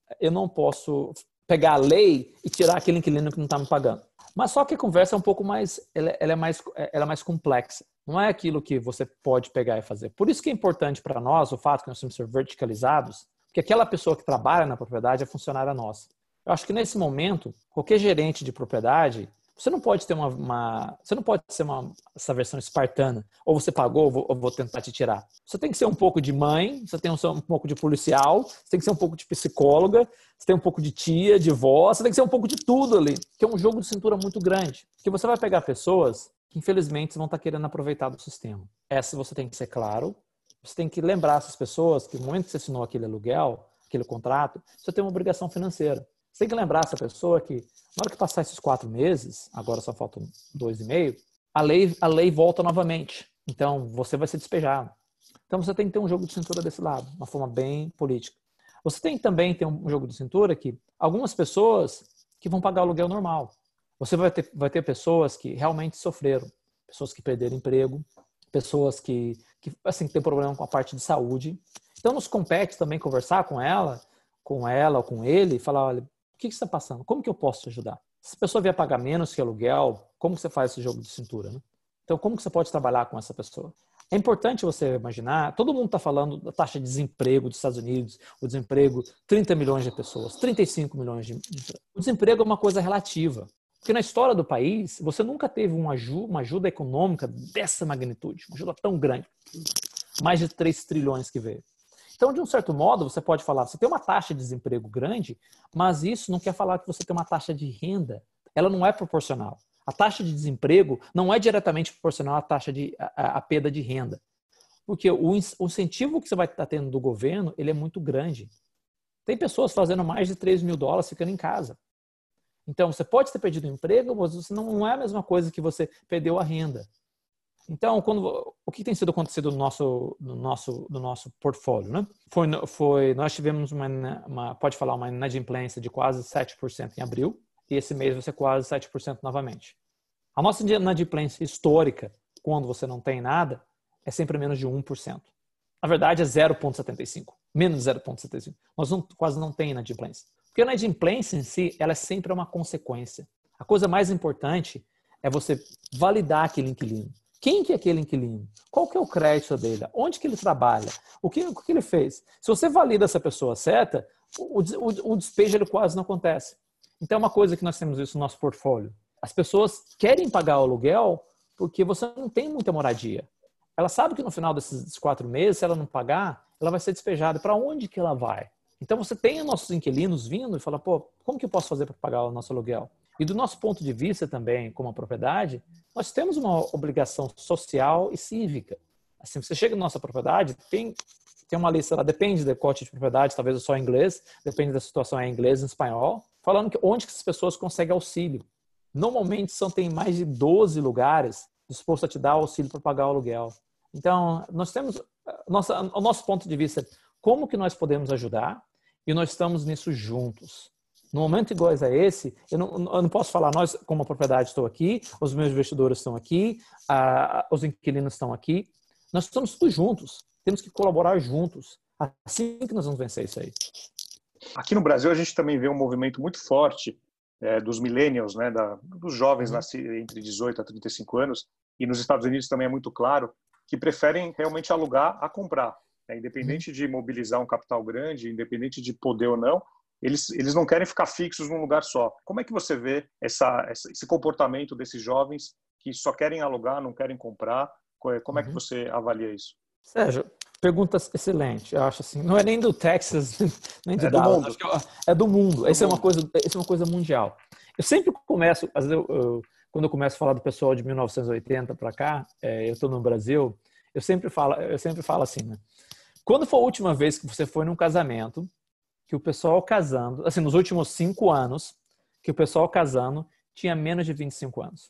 eu não posso pegar a lei e tirar aquele inquilino que não está me pagando. Mas só que a conversa é um pouco mais, ela, ela, é mais, ela é mais complexa. Não é aquilo que você pode pegar e fazer. Por isso que é importante para nós o fato que nós temos que ser verticalizados, porque aquela pessoa que trabalha na propriedade é funcionária nossa. Eu acho que nesse momento, qualquer gerente de propriedade, você não pode ter uma, uma você não pode ser uma, essa versão espartana. Ou você pagou, ou vou, ou vou tentar te tirar. Você tem que ser um pouco de mãe, você tem que ser um pouco de policial, você tem que ser um pouco de psicóloga, você tem um pouco de tia, de vó, você tem que ser um pouco de tudo ali. Que é um jogo de cintura muito grande. Porque você vai pegar pessoas que, infelizmente, vão estar querendo aproveitar do sistema. Essa você tem que ser claro. Você tem que lembrar essas pessoas que no momento que você assinou aquele aluguel, aquele contrato, você tem uma obrigação financeira. Você tem que lembrar essa pessoa que, na hora que passar esses quatro meses, agora só faltam dois e meio, a lei, a lei volta novamente. Então, você vai ser despejado. Então, você tem que ter um jogo de cintura desse lado, uma forma bem política. Você tem que também ter um jogo de cintura que algumas pessoas que vão pagar o aluguel normal. Você vai ter, vai ter pessoas que realmente sofreram, pessoas que perderam emprego, pessoas que, que assim, têm problema com a parte de saúde. Então, nos compete também conversar com ela, com ela ou com ele e falar, olha, o que, que você está passando? Como que eu posso te ajudar? Se a pessoa vier pagar menos que aluguel, como você faz esse jogo de cintura? Né? Então, como que você pode trabalhar com essa pessoa? É importante você imaginar, todo mundo está falando da taxa de desemprego dos Estados Unidos, o desemprego, trinta milhões de pessoas, trinta e cinco milhões de... O desemprego é uma coisa relativa. Porque na história do país, você nunca teve uma ajuda, uma ajuda econômica dessa magnitude, uma ajuda tão grande. Mais de três trilhões que veio. Então, de um certo modo, você pode falar, você tem uma taxa de desemprego grande, mas isso não quer falar que você tem uma taxa de renda. Ela não é proporcional. A taxa de desemprego não é diretamente proporcional à taxa de à, à perda de renda. Porque o, o incentivo que você vai estar tendo do governo, ele é muito grande. Tem pessoas fazendo mais de três mil dólares ficando em casa. Então, você pode ter perdido o emprego, mas você não, não é a mesma coisa que você perdeu a renda. Então, quando, o que tem sido acontecido no nosso, no nosso, no nosso portfólio? Né? Foi, foi, nós tivemos, uma, uma, pode falar, uma inadimplência de quase sete por cento em abril, e esse mês vai ser quase sete por cento novamente. A nossa inadimplência histórica, quando você não tem nada, é sempre menos de um por cento. Na verdade, é zero vírgula setenta e cinco por cento, menos zero vírgula setenta e cinco por cento. Nós não, quase não tem inadimplência. Porque a inadimplência em si, ela é sempre uma consequência. A coisa mais importante é você validar aquele inquilino. Quem que é aquele inquilino? Qual que é o crédito dele? Onde que ele trabalha? O que, o que ele fez? Se você valida essa pessoa certa, o, o, o despejo ele quase não acontece. Então, é uma coisa que nós temos isso no nosso portfólio. As pessoas querem pagar o aluguel porque você não tem muita moradia. Ela sabe que no final desses quatro meses, se ela não pagar, ela vai ser despejada. Para onde que ela vai? Então, você tem os nossos inquilinos vindo e fala, pô, como que eu posso fazer para pagar o nosso aluguel? E do nosso ponto de vista também, como a propriedade, nós temos uma obrigação social e cívica. Assim, você chega na nossa propriedade, tem, tem uma lista lá, depende da qual tipo de propriedade, talvez só em inglês, depende da situação, é em inglês, em espanhol, falando que onde que as pessoas conseguem auxílio. Normalmente são, tem mais de doze lugares dispostos a te dar auxílio para pagar o aluguel. Então, nós temos, nossa, o nosso ponto de vista, como que nós podemos ajudar, e nós estamos nisso juntos. No momento igual a esse, eu não, eu não posso falar, nós como a propriedade estou aqui, os meus investidores estão aqui, a, os inquilinos estão aqui, nós estamos todos juntos, temos que colaborar juntos, assim que nós vamos vencer isso aí. Aqui no Brasil a gente também vê um movimento muito forte é, dos millennials, né, da, dos jovens uhum. nascidos entre dezoito a trinta e cinco anos, e nos Estados Unidos também é muito claro, que preferem realmente alugar a comprar, né, independente uhum. de mobilizar um capital grande, independente de poder ou não, Eles, eles não querem ficar fixos num lugar só. Como é que você vê essa, essa, esse comportamento desses jovens que só querem alugar, não querem comprar? Como é que você avalia isso? Sérgio, pergunta excelente. Eu acho assim, não é nem do Texas, nem de é Dallas. Do mundo. Acho que é do mundo. Do Essa é mundo. uma coisa, essa é uma coisa mundial. Eu sempre começo, às vezes eu, eu, quando eu começo a falar do pessoal de mil novecentos e oitenta para cá, é, eu estou no Brasil, eu sempre falo, eu sempre falo assim, né? Quando foi a última vez que você foi num casamento, que o pessoal casando, assim, nos últimos cinco anos, que o pessoal casando tinha menos de vinte e cinco anos.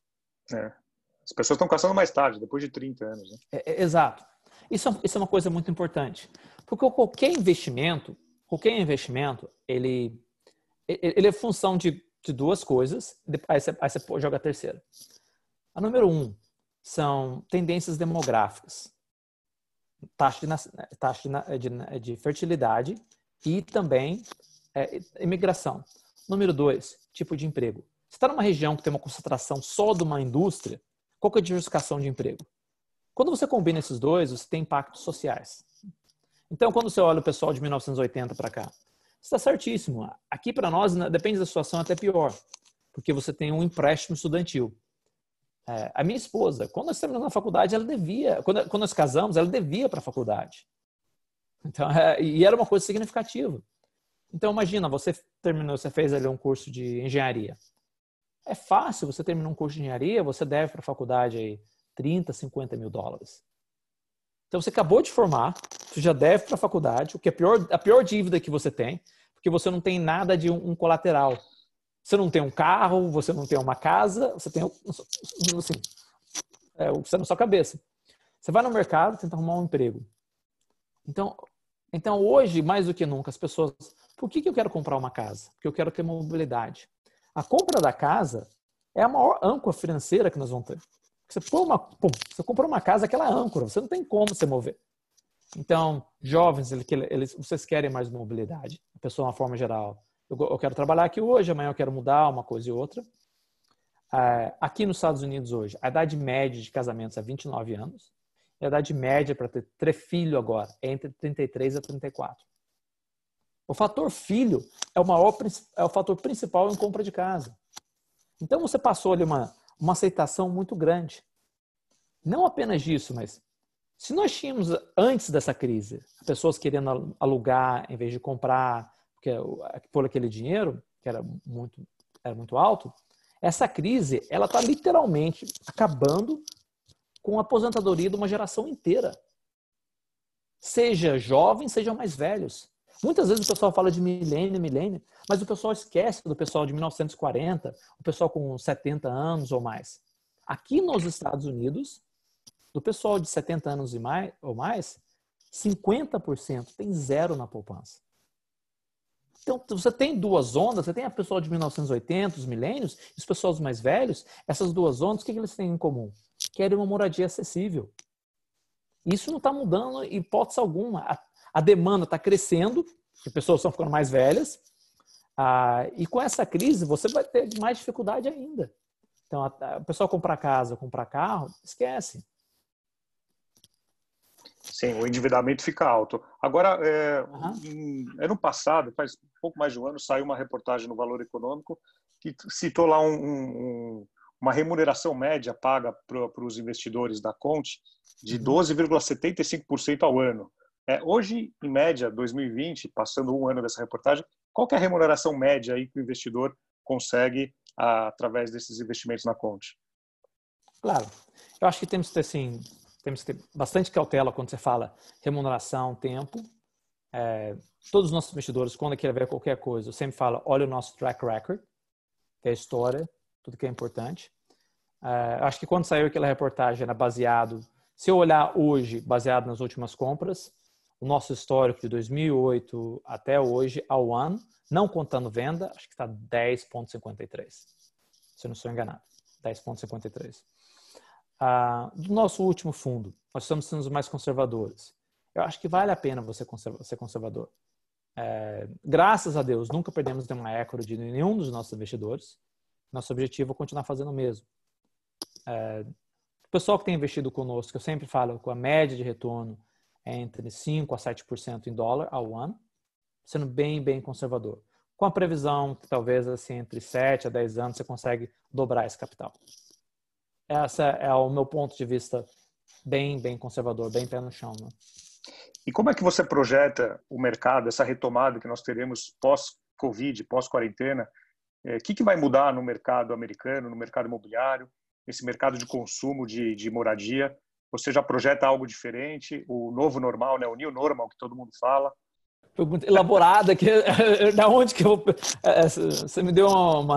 É. As pessoas estão casando mais tarde, depois de trinta anos. Né? É, é, exato. Isso, isso é uma coisa muito importante. Porque qualquer investimento, qualquer investimento, ele, ele é função de, de duas coisas, aí você, aí você joga a terceira. A número um são tendências demográficas. Taxa de, taxa de, de, de fertilidade e também É, imigração. Número dois, tipo de emprego. Você está numa região que tem uma concentração só de uma indústria, qual que é a diversificação de emprego? Quando você combina esses dois, você tem impactos sociais. Então, quando você olha o pessoal de mil novecentos e oitenta para cá, está certíssimo. Aqui, para nós, depende da situação, é até pior, porque você tem um empréstimo estudantil. É, a minha esposa, quando nós terminamos na faculdade, ela devia, quando, quando nós casamos, ela devia para a faculdade. Então, é, e era uma coisa significativa. Então, imagina, você terminou, você fez ali um curso de engenharia. É fácil, você terminou um curso de engenharia, você deve para a faculdade aí trinta, cinquenta mil dólares. Então, você acabou de formar, você já deve para a faculdade, o que é a pior, a pior dívida que você tem, porque você não tem nada de um, um colateral. Você não tem um carro, você não tem uma casa, você tem assim, é, você na sua cabeça. Você vai no mercado, tenta arrumar um emprego. Então, então, hoje, mais do que nunca, as pessoas... Por que que eu quero comprar uma casa? Porque eu quero ter mobilidade. A compra da casa é a maior âncora financeira que nós vamos ter. Você, pô uma, pum, você comprou uma casa, aquela âncora, você não tem como se mover. Então, jovens, eles, vocês querem mais mobilidade. A pessoa, de uma forma geral, eu, eu quero trabalhar aqui hoje, amanhã eu quero mudar uma coisa e outra. É, aqui nos Estados Unidos hoje, a idade média de casamentos é vinte e nove anos. E a idade média para ter, ter filho agora é entre trinta e três a trinta e quatro. O fator filho é o, maior, é o fator principal em compra de casa. Então, você passou ali uma, uma aceitação muito grande. Não apenas disso, mas se nós tínhamos, antes dessa crise, pessoas querendo alugar em vez de comprar, porque, por aquele dinheiro, que era muito, era muito alto, essa crise ela está literalmente acabando com a aposentadoria de uma geração inteira. Seja jovens, sejam mais velhos. Muitas vezes o pessoal fala de milênio, milênio, mas o pessoal esquece do pessoal de mil novecentos e quarenta, o pessoal com setenta anos ou mais. Aqui nos Estados Unidos, do pessoal de setenta anos e mais, ou mais, cinquenta por cento tem zero na poupança. Então, você tem duas ondas, você tem a pessoa de mil novecentos e oitenta, os milênios, e os pessoas mais velhos, essas duas ondas, o que eles têm em comum? Querem uma moradia acessível. Isso não está mudando em hipótese alguma. A, a demanda está crescendo, as pessoas estão ficando mais velhas, ah, e com essa crise você vai ter mais dificuldade ainda. Então, a, a pessoa comprar casa, comprar carro, esquece. Sim, o endividamento fica alto. Agora, é, Uhum. em, ano passado, faz pouco mais de um ano, saiu uma reportagem no Valor Econômico que citou lá um, um, uma remuneração média paga para os investidores da Conte de doze vírgula setenta e cinco por cento ao ano. É, hoje, em média, dois mil e vinte, passando um ano dessa reportagem, qual que é a remuneração média aí que o investidor consegue a, através desses investimentos na Conte? Claro. Eu acho que temos que ter, assim, temos que ter bastante cautela quando você fala remuneração, tempo. É, todos os nossos investidores, quando querem ver qualquer coisa, eu sempre falo, olha o nosso track record, que é a história, tudo que é importante. É, acho que quando saiu aquela reportagem era baseado, se eu olhar hoje, baseado nas últimas compras, o nosso histórico de dois mil e oito até hoje, ao ano, não contando venda, acho que está dez vírgula cinquenta e três. Se eu não estou enganado, dez vírgula cinquenta e três. Ah, do nosso último fundo, nós estamos sendo os mais conservadores. Eu acho que vale a pena você conserva, ser conservador. É, graças a Deus, nunca perdemos nenhuma equity de nenhum dos nossos investidores. Nosso objetivo é continuar fazendo o mesmo. É, o pessoal que tem investido conosco, eu sempre falo com a média de retorno é entre cinco a sete por cento em dólar ao ano, sendo bem, bem conservador. Com a previsão que talvez assim, entre sete a dez anos você consegue dobrar esse capital. Esse é o meu ponto de vista bem, bem conservador, bem pé no chão. Né? E como é que você projeta o mercado, essa retomada que nós teremos pós-Covid, pós-quarentena? O é, que, que vai mudar no mercado americano, no mercado imobiliário, esse mercado de consumo, de, de moradia? Você já projeta algo diferente? O novo normal, né? O new normal que todo mundo fala? Pergunta elaborada, que, da onde que eu vou... Você me deu uma,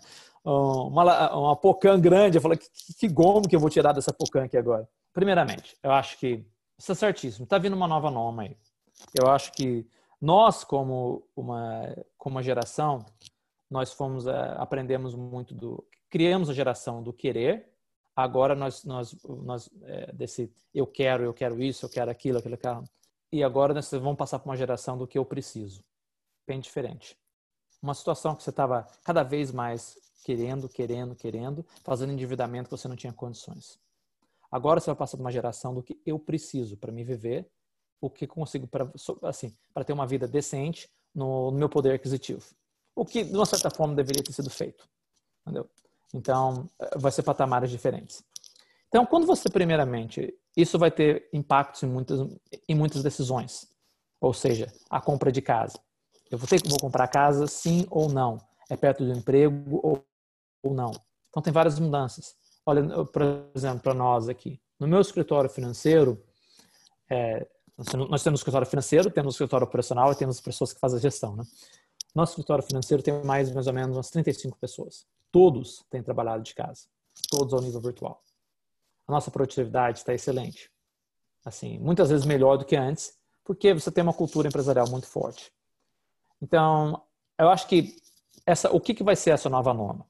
uma, uma pocã grande, eu falei, que, que gomo que eu vou tirar dessa pocã aqui agora? Primeiramente, eu acho que isso é certíssimo, está vindo uma nova norma aí. Eu acho que nós, como uma, como uma geração, nós fomos, aprendemos muito do... Criamos a geração do querer. Agora nós, nós, nós é, desse eu quero, eu quero isso, eu quero aquilo, aquilo, aquilo. E agora nós vamos passar para uma geração do que eu preciso. Bem diferente. uma situação que você estava cada vez mais querendo, querendo, querendo, fazendo endividamento que você não tinha condições. Agora você vai passar por uma geração do que eu preciso para me viver, o que consigo para assim, para ter uma vida decente no, no meu poder aquisitivo. O que, de uma certa forma, deveria ter sido feito. Entendeu? Então, vai ser patamares diferentes. Então, quando você, primeiramente, isso vai ter impactos em muitas, em muitas decisões. Ou seja, a compra de casa. Eu vou ter que vou comprar casa, sim ou não? É perto do emprego ou, ou não? Então, tem várias mudanças. Olha, por exemplo, para nós aqui. No meu escritório financeiro, é, nós temos escritório financeiro, temos escritório operacional e temos pessoas que fazem a gestão, né? Nosso escritório financeiro tem mais, mais ou menos umas trinta e cinco pessoas. Todos têm trabalhado de casa. Todos ao nível virtual. A nossa produtividade está excelente. Assim, muitas vezes melhor do que antes, porque você tem uma cultura empresarial muito forte. Então, eu acho que essa, o que, que vai ser essa nova norma?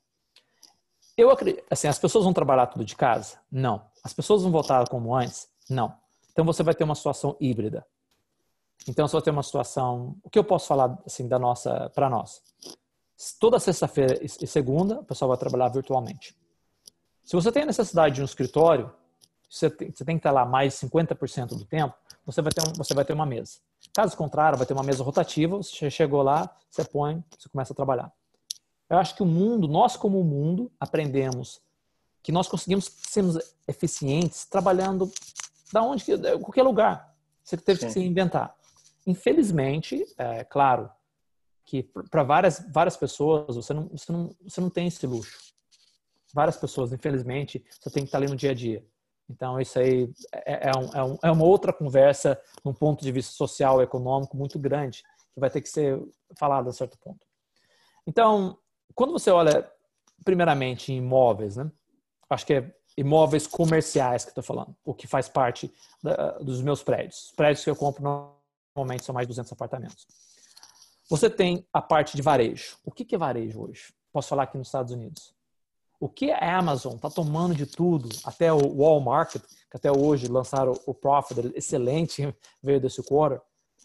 Eu acredito, assim, as pessoas vão trabalhar tudo de casa? Não. As pessoas vão voltar como antes? Não. Então, você vai ter uma situação híbrida. Então, você vai ter uma situação... O que eu posso falar assim, da nossa, para nós? Toda sexta-feira e segunda, o pessoal vai trabalhar virtualmente. Se você tem a necessidade de um escritório, você tem, você tem que estar lá mais de cinquenta por cento do tempo, você vai, ter um, você vai ter uma mesa. Caso contrário, vai ter uma mesa rotativa, você chegou lá, você põe, você começa a trabalhar. Eu acho que o mundo, nós como mundo, aprendemos que nós conseguimos sermos eficientes trabalhando da onde, em qualquer lugar. Você teve Sim. que se reinventar. Infelizmente, é claro, que para várias, várias pessoas, você não, você, não, você não tem esse luxo. Várias pessoas, infelizmente, você tem que estar ali no dia a dia. Então, isso aí é, é, um, é, um, é uma outra conversa, num ponto de vista social e econômico muito grande, que vai ter que ser falado a certo ponto. Então, quando você olha, primeiramente, em imóveis, né? Acho que é imóveis comerciais que eu estou falando, o que faz parte da, dos meus prédios. Os prédios que eu compro normalmente são mais de duzentos apartamentos. Você tem a parte de varejo. O que é varejo hoje? Posso falar aqui nos Estados Unidos. O que a Amazon está tomando de tudo, até o Walmart, que até hoje lançaram o profit excelente, veio desse quarter,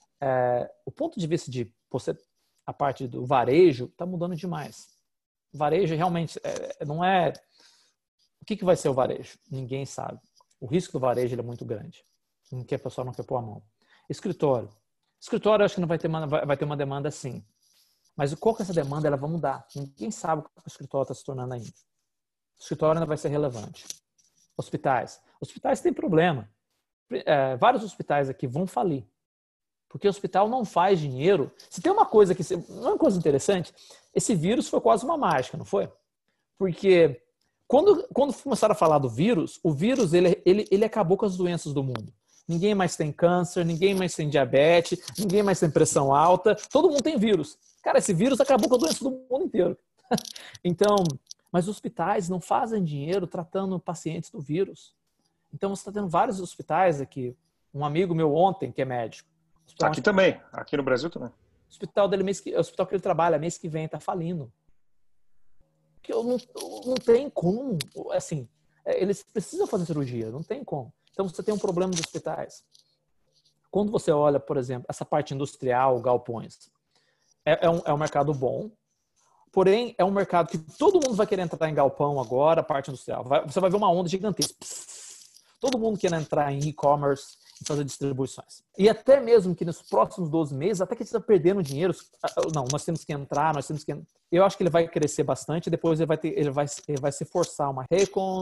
é, o ponto de vista de você, a parte do varejo está mudando demais. O varejo realmente é, não é... O que, que vai ser o varejo? Ninguém sabe. O risco do varejo ele é muito grande. Não quer, a pessoa não quer pôr a mão. Escritório. Escritório eu acho que não vai ter uma, vai ter uma demanda sim. Mas qual que é essa demanda? Ela vai mudar. Ninguém sabe o que o escritório está se tornando ainda. O escritório ainda vai ser relevante. Hospitais. Hospitais têm problema. É, vários hospitais aqui vão falir. Porque o hospital não faz dinheiro. Se tem uma coisa que... Não é uma coisa interessante? Esse vírus foi quase uma mágica, não foi? Porque quando, quando começaram a falar do vírus, o vírus ele, ele, ele acabou com as doenças do mundo. Ninguém mais tem câncer, ninguém mais tem diabetes, ninguém mais tem pressão alta. Todo mundo tem vírus. Cara, esse vírus acabou com a doença do mundo inteiro. Então... Mas os hospitais não fazem dinheiro tratando pacientes do vírus. Então, você está tendo vários hospitais aqui. Um amigo meu ontem, que é médico. Aqui também. Aqui no Brasil também. O hospital dele, mês que, o hospital que ele trabalha, mês que vem, está falindo. Porque não, não tem como. Assim, eles precisam fazer cirurgia. Não tem como. Então, você tem um problema dos hospitais. Quando você olha, por exemplo, essa parte industrial, galpões, é, é, um, é um mercado bom. Porém, é um mercado que todo mundo vai querer entrar em galpão agora, parte industrial. Vai, você vai ver uma onda gigantesca. Todo mundo quer entrar em e-commerce e fazer distribuições. E até mesmo que nos próximos doze meses, até que a gente está perdendo dinheiro. Não, nós temos que entrar, nós temos que... Eu acho que ele vai crescer bastante e depois ele vai, ter, ele vai, ele vai se forçar uma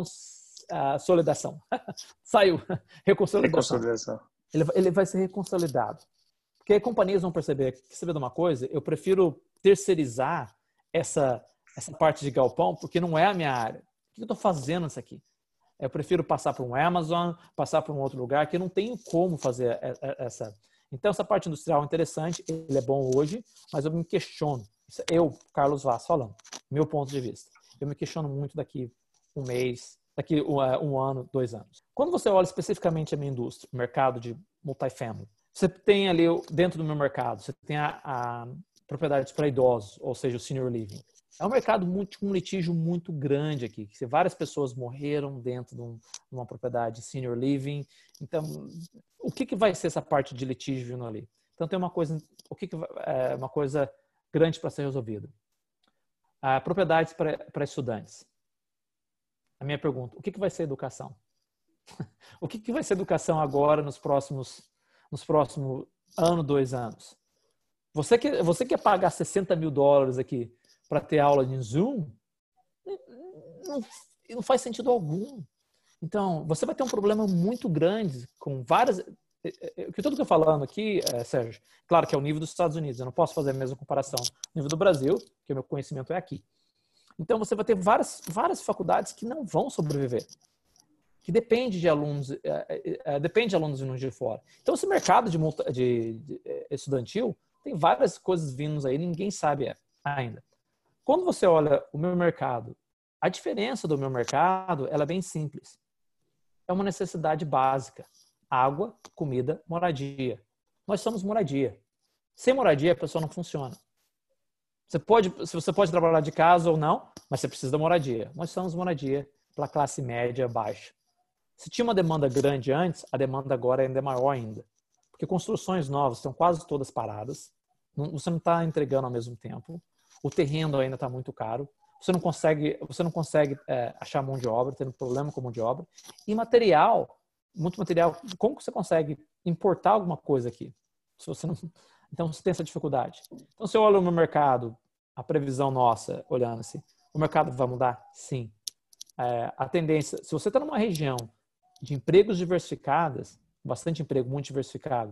reconsolidação. Saiu. Reconsolidação. Reconsolidação. Ele, ele vai ser reconsolidado. Porque aí companhias vão perceber, quer saber de uma coisa? Eu prefiro terceirizar Essa, essa parte de galpão, porque não é a minha área. O que eu estou fazendo isso aqui? Eu prefiro passar para um Amazon, passar para um outro lugar, que eu não tenho como fazer essa. Então, essa parte industrial é interessante, ele é bom hoje, mas eu me questiono. Eu, Carlos Vaz, falando, meu ponto de vista. Eu me questiono muito daqui um mês, daqui um, um ano, dois anos. Quando você olha especificamente a minha indústria, o mercado de multifamily, você tem ali, dentro do meu mercado, você tem a, a propriedades para idosos, ou seja, o senior living. É um mercado muito, um litígio muito grande aqui. Que várias pessoas morreram dentro de, um, de uma propriedade senior living. Então, o que, que vai ser essa parte de litígio vindo ali? Então, tem uma coisa, o que, que é uma coisa grande para ser resolvido. Ah, propriedades para estudantes. A minha pergunta, o que, que vai ser educação? O que, que vai ser educação agora nos próximos, nos próximos ano, dois anos? Você quer, você quer pagar sessenta mil dólares aqui para ter aula em Zoom? Não, não faz sentido algum. Então, você vai ter um problema muito grande com várias... Que tudo que eu estou falando aqui, é, Sérgio, claro que é o nível dos Estados Unidos. Eu não posso fazer a mesma comparação no nível do Brasil, porque o meu conhecimento é aqui. Então, você vai ter várias, várias faculdades que não vão sobreviver. Que depende de alunos, é, é, é, depende de alunos vindo de fora. Então, esse mercado de, multa, de, de estudantil tem várias coisas vindo aí, ninguém sabe ainda. Quando você olha o meu mercado, a diferença do meu mercado, ela é bem simples. É uma necessidade básica. Água, comida, moradia. Nós somos moradia. Sem moradia, a pessoa não funciona. Você pode, se você pode trabalhar de casa ou não, mas você precisa da moradia. Nós somos moradia para classe média baixa. Se tinha uma demanda grande antes, a demanda agora ainda é maior ainda. Porque construções novas estão quase todas paradas. Você não está entregando ao mesmo tempo. O terreno ainda está muito caro. Você não consegue, você não consegue é, achar mão de obra, tendo problema com mão de obra. E material, muito material. Como que você consegue importar alguma coisa aqui? Se você não... Então, você tem essa dificuldade. Então, se eu olho no mercado, a previsão nossa, olhando assim, o mercado vai mudar? Sim. É, a tendência, se você está numa região de empregos diversificadas, bastante emprego, muito diversificado,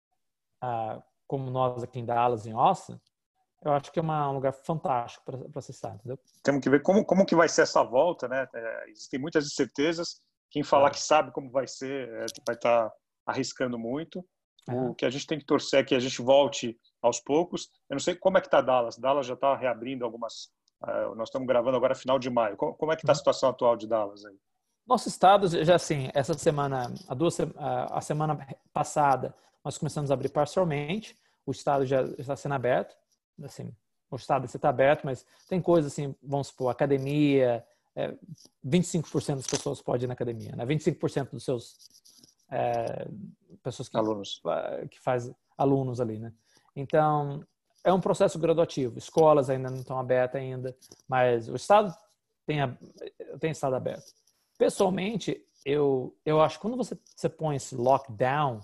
ah, como nós aqui em Dallas, em Austin, eu acho que é uma, um lugar fantástico para se estar, entendeu? Temos que ver como, como que vai ser essa volta, né? É, existem muitas incertezas. Quem falar claro. que sabe como vai ser, é, vai estar tá arriscando muito. Uhum. O que a gente tem que torcer é que a gente volte aos poucos. Eu não sei como é que está Dallas. Dallas já está reabrindo algumas... Uh, nós estamos gravando agora final de maio. Como, como é que está uhum. a situação atual de Dallas aí? Nosso estado, já assim, essa semana, a, duas, a semana passada, nós começamos a abrir parcialmente. O estado já está sendo aberto. Assim, o estado está aberto, mas tem coisas assim, vamos supor, academia, é, vinte e cinco por cento das pessoas podem ir na academia, né? vinte e cinco por cento dos seus é, pessoas que, alunos. que faz alunos ali, né? Então, é um processo graduativo. Escolas ainda não estão abertas ainda, mas o estado tem, tem estado aberto. Pessoalmente, eu, eu acho que quando você, você põe esse lockdown,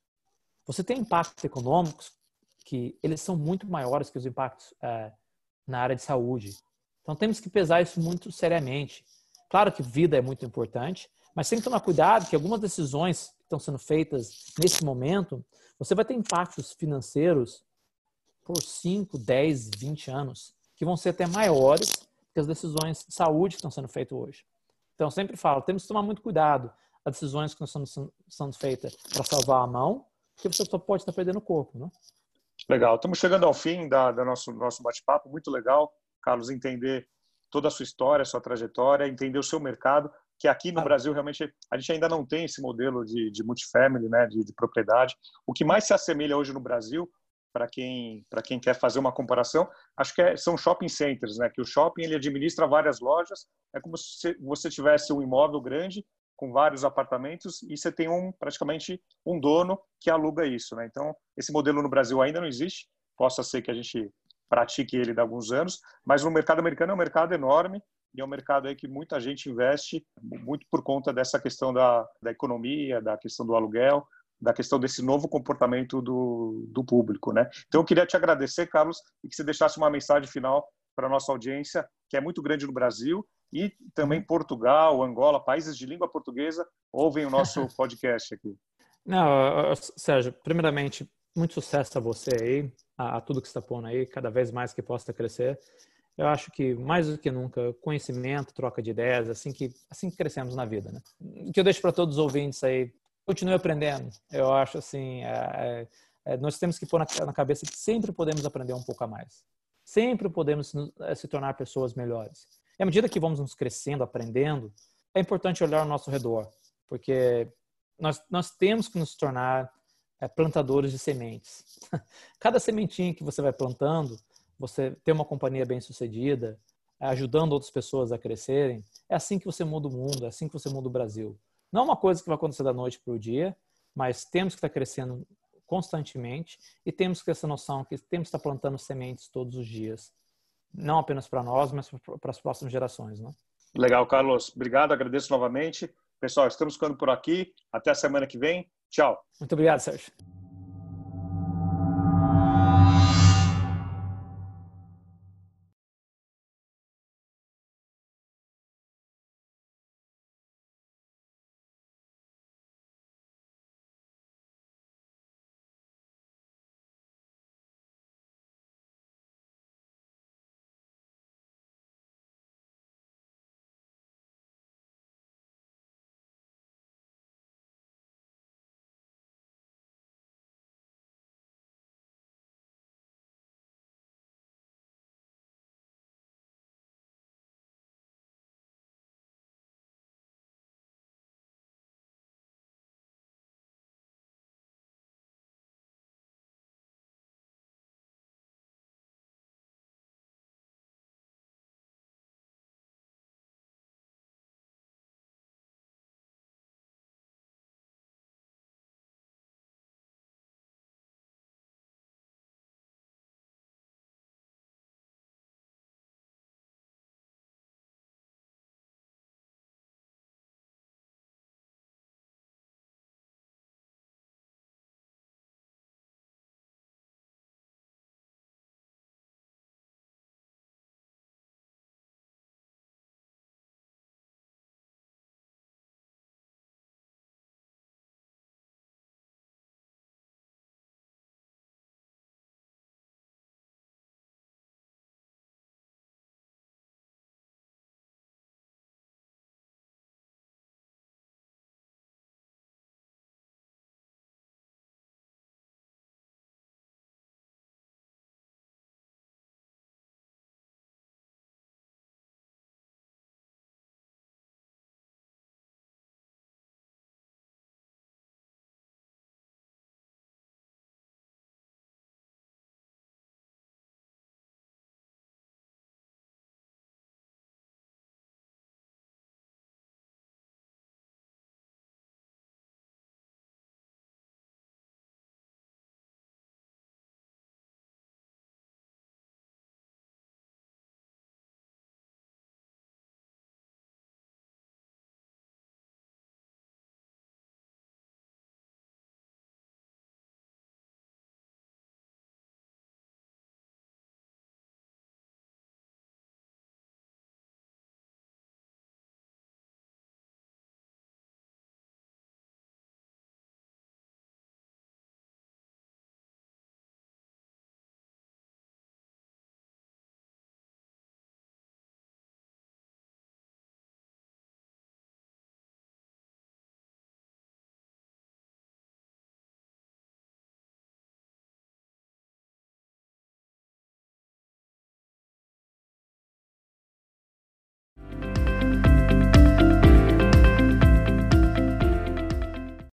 você tem impactos econômicos que eles são muito maiores que os impactos é, na área de saúde. Então, temos que pesar isso muito seriamente. Claro que vida é muito importante, mas tem que tomar cuidado que algumas decisões que estão sendo feitas nesse momento, você vai ter impactos financeiros por cinco, dez, vinte anos, que vão ser até maiores que as decisões de saúde que estão sendo feitas hoje. Então, eu sempre falo, temos que tomar muito cuidado as decisões que estão sendo, sendo feitas para salvar a mão, porque você só pode estar perdendo o corpo, né? Legal. Estamos chegando ao fim da, da nosso, nosso bate-papo. Muito legal, Carlos, entender toda a sua história, a sua trajetória, entender o seu mercado, que aqui no ah. Brasil realmente a gente ainda não tem esse modelo de, de multifamily, né, de, de propriedade. O que mais se assemelha hoje no Brasil, para quem, para quem quer fazer uma comparação, acho que é, são shopping centers, né, que o shopping ele administra várias lojas, é como se você tivesse um imóvel grande com vários apartamentos e você tem um praticamente um dono que aluga isso, né? Então, esse modelo no Brasil ainda não existe, possa ser que a gente pratique ele de alguns anos, mas no mercado americano é um mercado enorme e é um mercado aí que muita gente investe muito por conta dessa questão da, da economia, da questão do aluguel, da questão desse novo comportamento do, do público, né? Então, eu queria te agradecer, Carlos, e que você deixasse uma mensagem final para a nossa audiência, que é muito grande no Brasil, e também Portugal, Angola, países de língua portuguesa, ouvem o nosso podcast aqui. Não, Sérgio, primeiramente, muito sucesso a você aí, a, a tudo que você está pondo aí, cada vez mais que possa crescer. Eu acho que, mais do que nunca, conhecimento, troca de ideias, assim que, assim que crescemos na vida, né? O que eu deixo para todos os ouvintes aí, continue aprendendo. Eu acho assim, é, é, nós temos que pôr na, na cabeça que sempre podemos aprender um pouco a mais. Sempre podemos se, se tornar pessoas melhores. E à medida que vamos nos crescendo, aprendendo, é importante olhar ao nosso redor, porque nós, nós temos que nos tornar é, plantadores de sementes. Cada sementinha que você vai plantando, você ter uma companhia bem-sucedida, ajudando outras pessoas a crescerem, é assim que você muda o mundo, é assim que você muda o Brasil. Não é uma coisa que vai acontecer da noite para o dia, mas temos que estar crescendo constantemente e temos que ter essa noção que temos que estar plantando sementes todos os dias, não apenas para nós, mas para as próximas gerações, né? Legal, Carlos. Obrigado, agradeço novamente. Pessoal, estamos ficando por aqui. Até a semana que vem. Tchau. Muito obrigado, Sérgio.